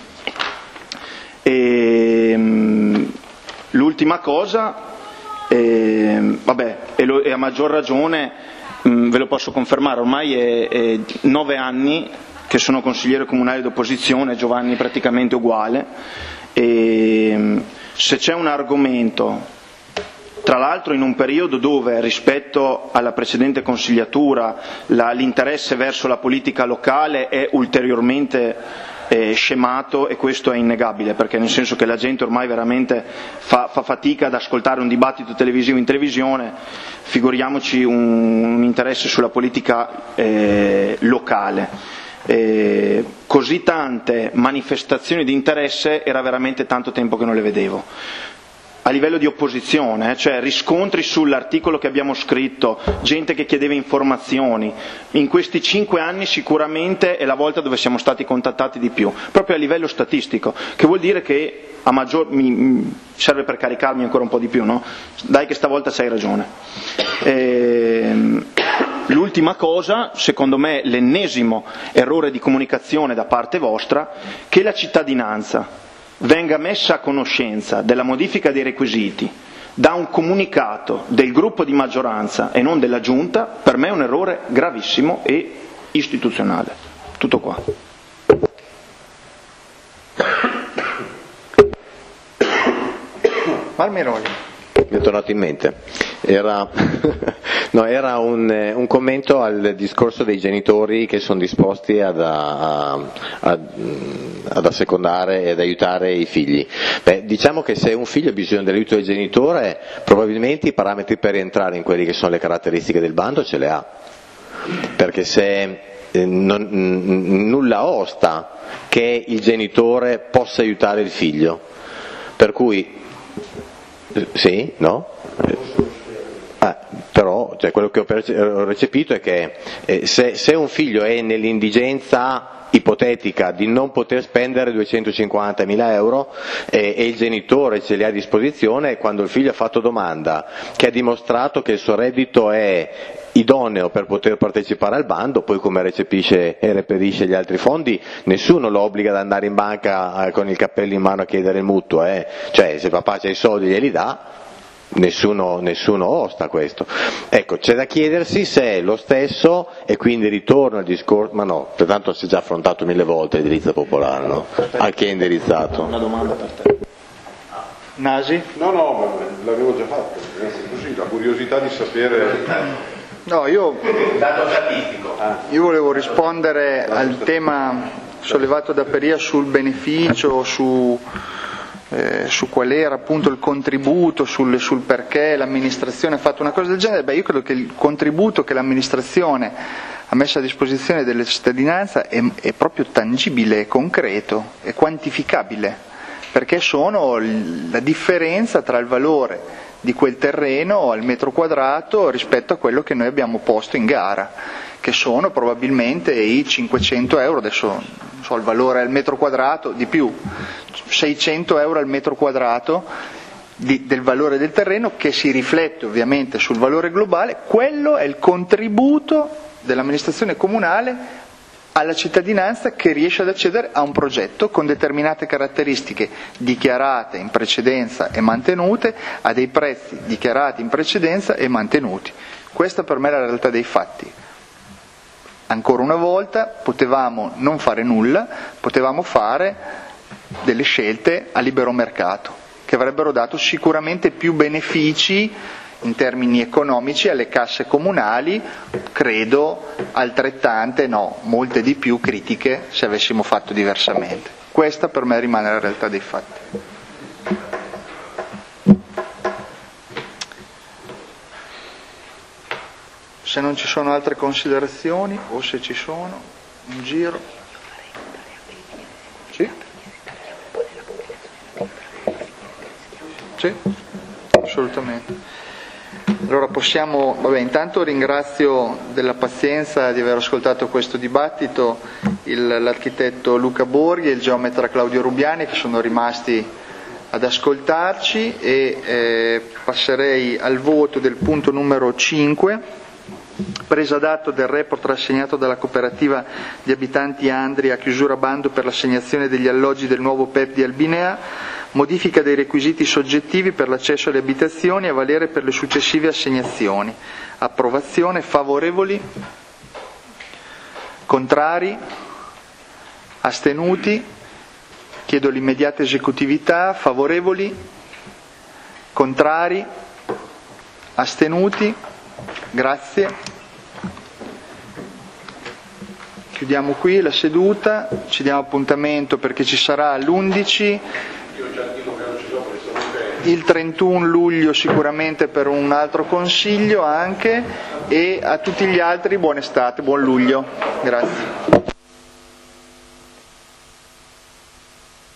L'ultima cosa, e a maggior ragione ve lo posso confermare, ormai è 9 anni che sono consigliere comunale d'opposizione, Giovanni praticamente uguale, e se c'è un argomento, tra l'altro in un periodo dove rispetto alla precedente consigliatura l'interesse verso la politica locale è ulteriormente scemato, e questo è innegabile, perché nel senso che la gente ormai veramente fa fatica ad ascoltare un dibattito televisivo in televisione, figuriamoci un interesse sulla politica locale. Così tante manifestazioni di interesse era veramente tanto tempo che non le vedevo. A livello di opposizione, cioè riscontri sull'articolo che abbiamo scritto, gente che chiedeva informazioni, in questi 5 anni sicuramente è la volta dove siamo stati contattati di più, proprio a livello statistico, che vuol dire che mi serve per caricarmi ancora un po' di più, no? Dai che stavolta c'hai ragione. L'ultima cosa, secondo me l'ennesimo errore di comunicazione da parte vostra, che la cittadinanza venga messa a conoscenza della modifica dei requisiti da un comunicato del gruppo di maggioranza e non della Giunta, per me è un errore gravissimo e istituzionale. Tutto qua.
Marmiroli.
Mi è tornato in mente, era un commento al discorso dei genitori che sono disposti ad assecondare ed aiutare i figli. Diciamo che se un figlio ha bisogno dell'aiuto del genitore, probabilmente i parametri per rientrare in quelli che sono le caratteristiche del bando ce le ha, perché se nulla osta che il genitore possa aiutare il figlio, per cui sì, no? Però quello che ho recepito è che se un figlio è nell'indigenza ipotetica di non poter spendere 250.000 euro e il genitore ce li ha a disposizione, quando il figlio ha fatto domanda, che ha dimostrato che il suo reddito è idoneo per poter partecipare al bando, poi come recepisce e reperisce gli altri fondi, nessuno lo obbliga ad andare in banca con il cappello in mano a chiedere il mutuo, cioè se papà c'ha i soldi glieli dà, nessuno osta questo. Ecco, c'è da chiedersi se è lo stesso e quindi ritorno al discorso, ma no, pertanto si è già affrontato 1000 volte l'edilizia popolare, no? A chi è indirizzato?
Una domanda per te.
Nasi?
No, ma l'avevo già fatto, così, la curiosità di sapere.
No, io
Dato statistico.
Io volevo rispondere al tema sollevato da Peria sul beneficio, su qual era appunto il contributo, sul perché l'amministrazione ha fatto una cosa del genere. Io credo che il contributo che l'amministrazione ha messo a disposizione della cittadinanza è proprio tangibile, è concreto, è quantificabile, perché sono la differenza tra il valore di quel terreno al metro quadrato rispetto a quello che noi abbiamo posto in gara, che sono probabilmente i 500 euro, adesso non so il valore al metro quadrato, di più, 600 euro al metro quadrato del valore del terreno, che si riflette ovviamente sul valore globale. Quello è il contributo dell'amministrazione comunale alla cittadinanza che riesce ad accedere a un progetto con determinate caratteristiche dichiarate in precedenza e mantenute, a dei prezzi dichiarati in precedenza e mantenuti. Questa per me è la realtà dei fatti. Ancora una volta potevamo non fare nulla, potevamo fare delle scelte a libero mercato, che avrebbero dato sicuramente più benefici in termini economici alle casse comunali, credo altrettante, no, molte di più critiche se avessimo fatto diversamente. Questa per me rimane la realtà dei fatti. Se non ci sono altre considerazioni, o se ci sono, un giro. Sì? Sì, assolutamente. Allora possiamo, intanto ringrazio della pazienza di aver ascoltato questo dibattito l'architetto Luca Borghi e il geometra Claudio Rubiani, che sono rimasti ad ascoltarci, e passerei al voto del punto numero 5, presa d'atto del report rassegnato dalla cooperativa di abitanti Andria a chiusura bando per l'assegnazione degli alloggi del nuovo PEP di Albinea, modifica dei requisiti soggettivi per l'accesso alle abitazioni a valere per le successive assegnazioni. Approvazione. Favorevoli? Contrari? Astenuti? Chiedo l'immediata esecutività. Favorevoli? Contrari? Astenuti? Grazie. Chiudiamo qui la seduta, ci diamo appuntamento perché ci sarà l'11, il 31 luglio sicuramente per un altro consiglio anche, e a tutti gli altri buona estate, buon luglio. Grazie.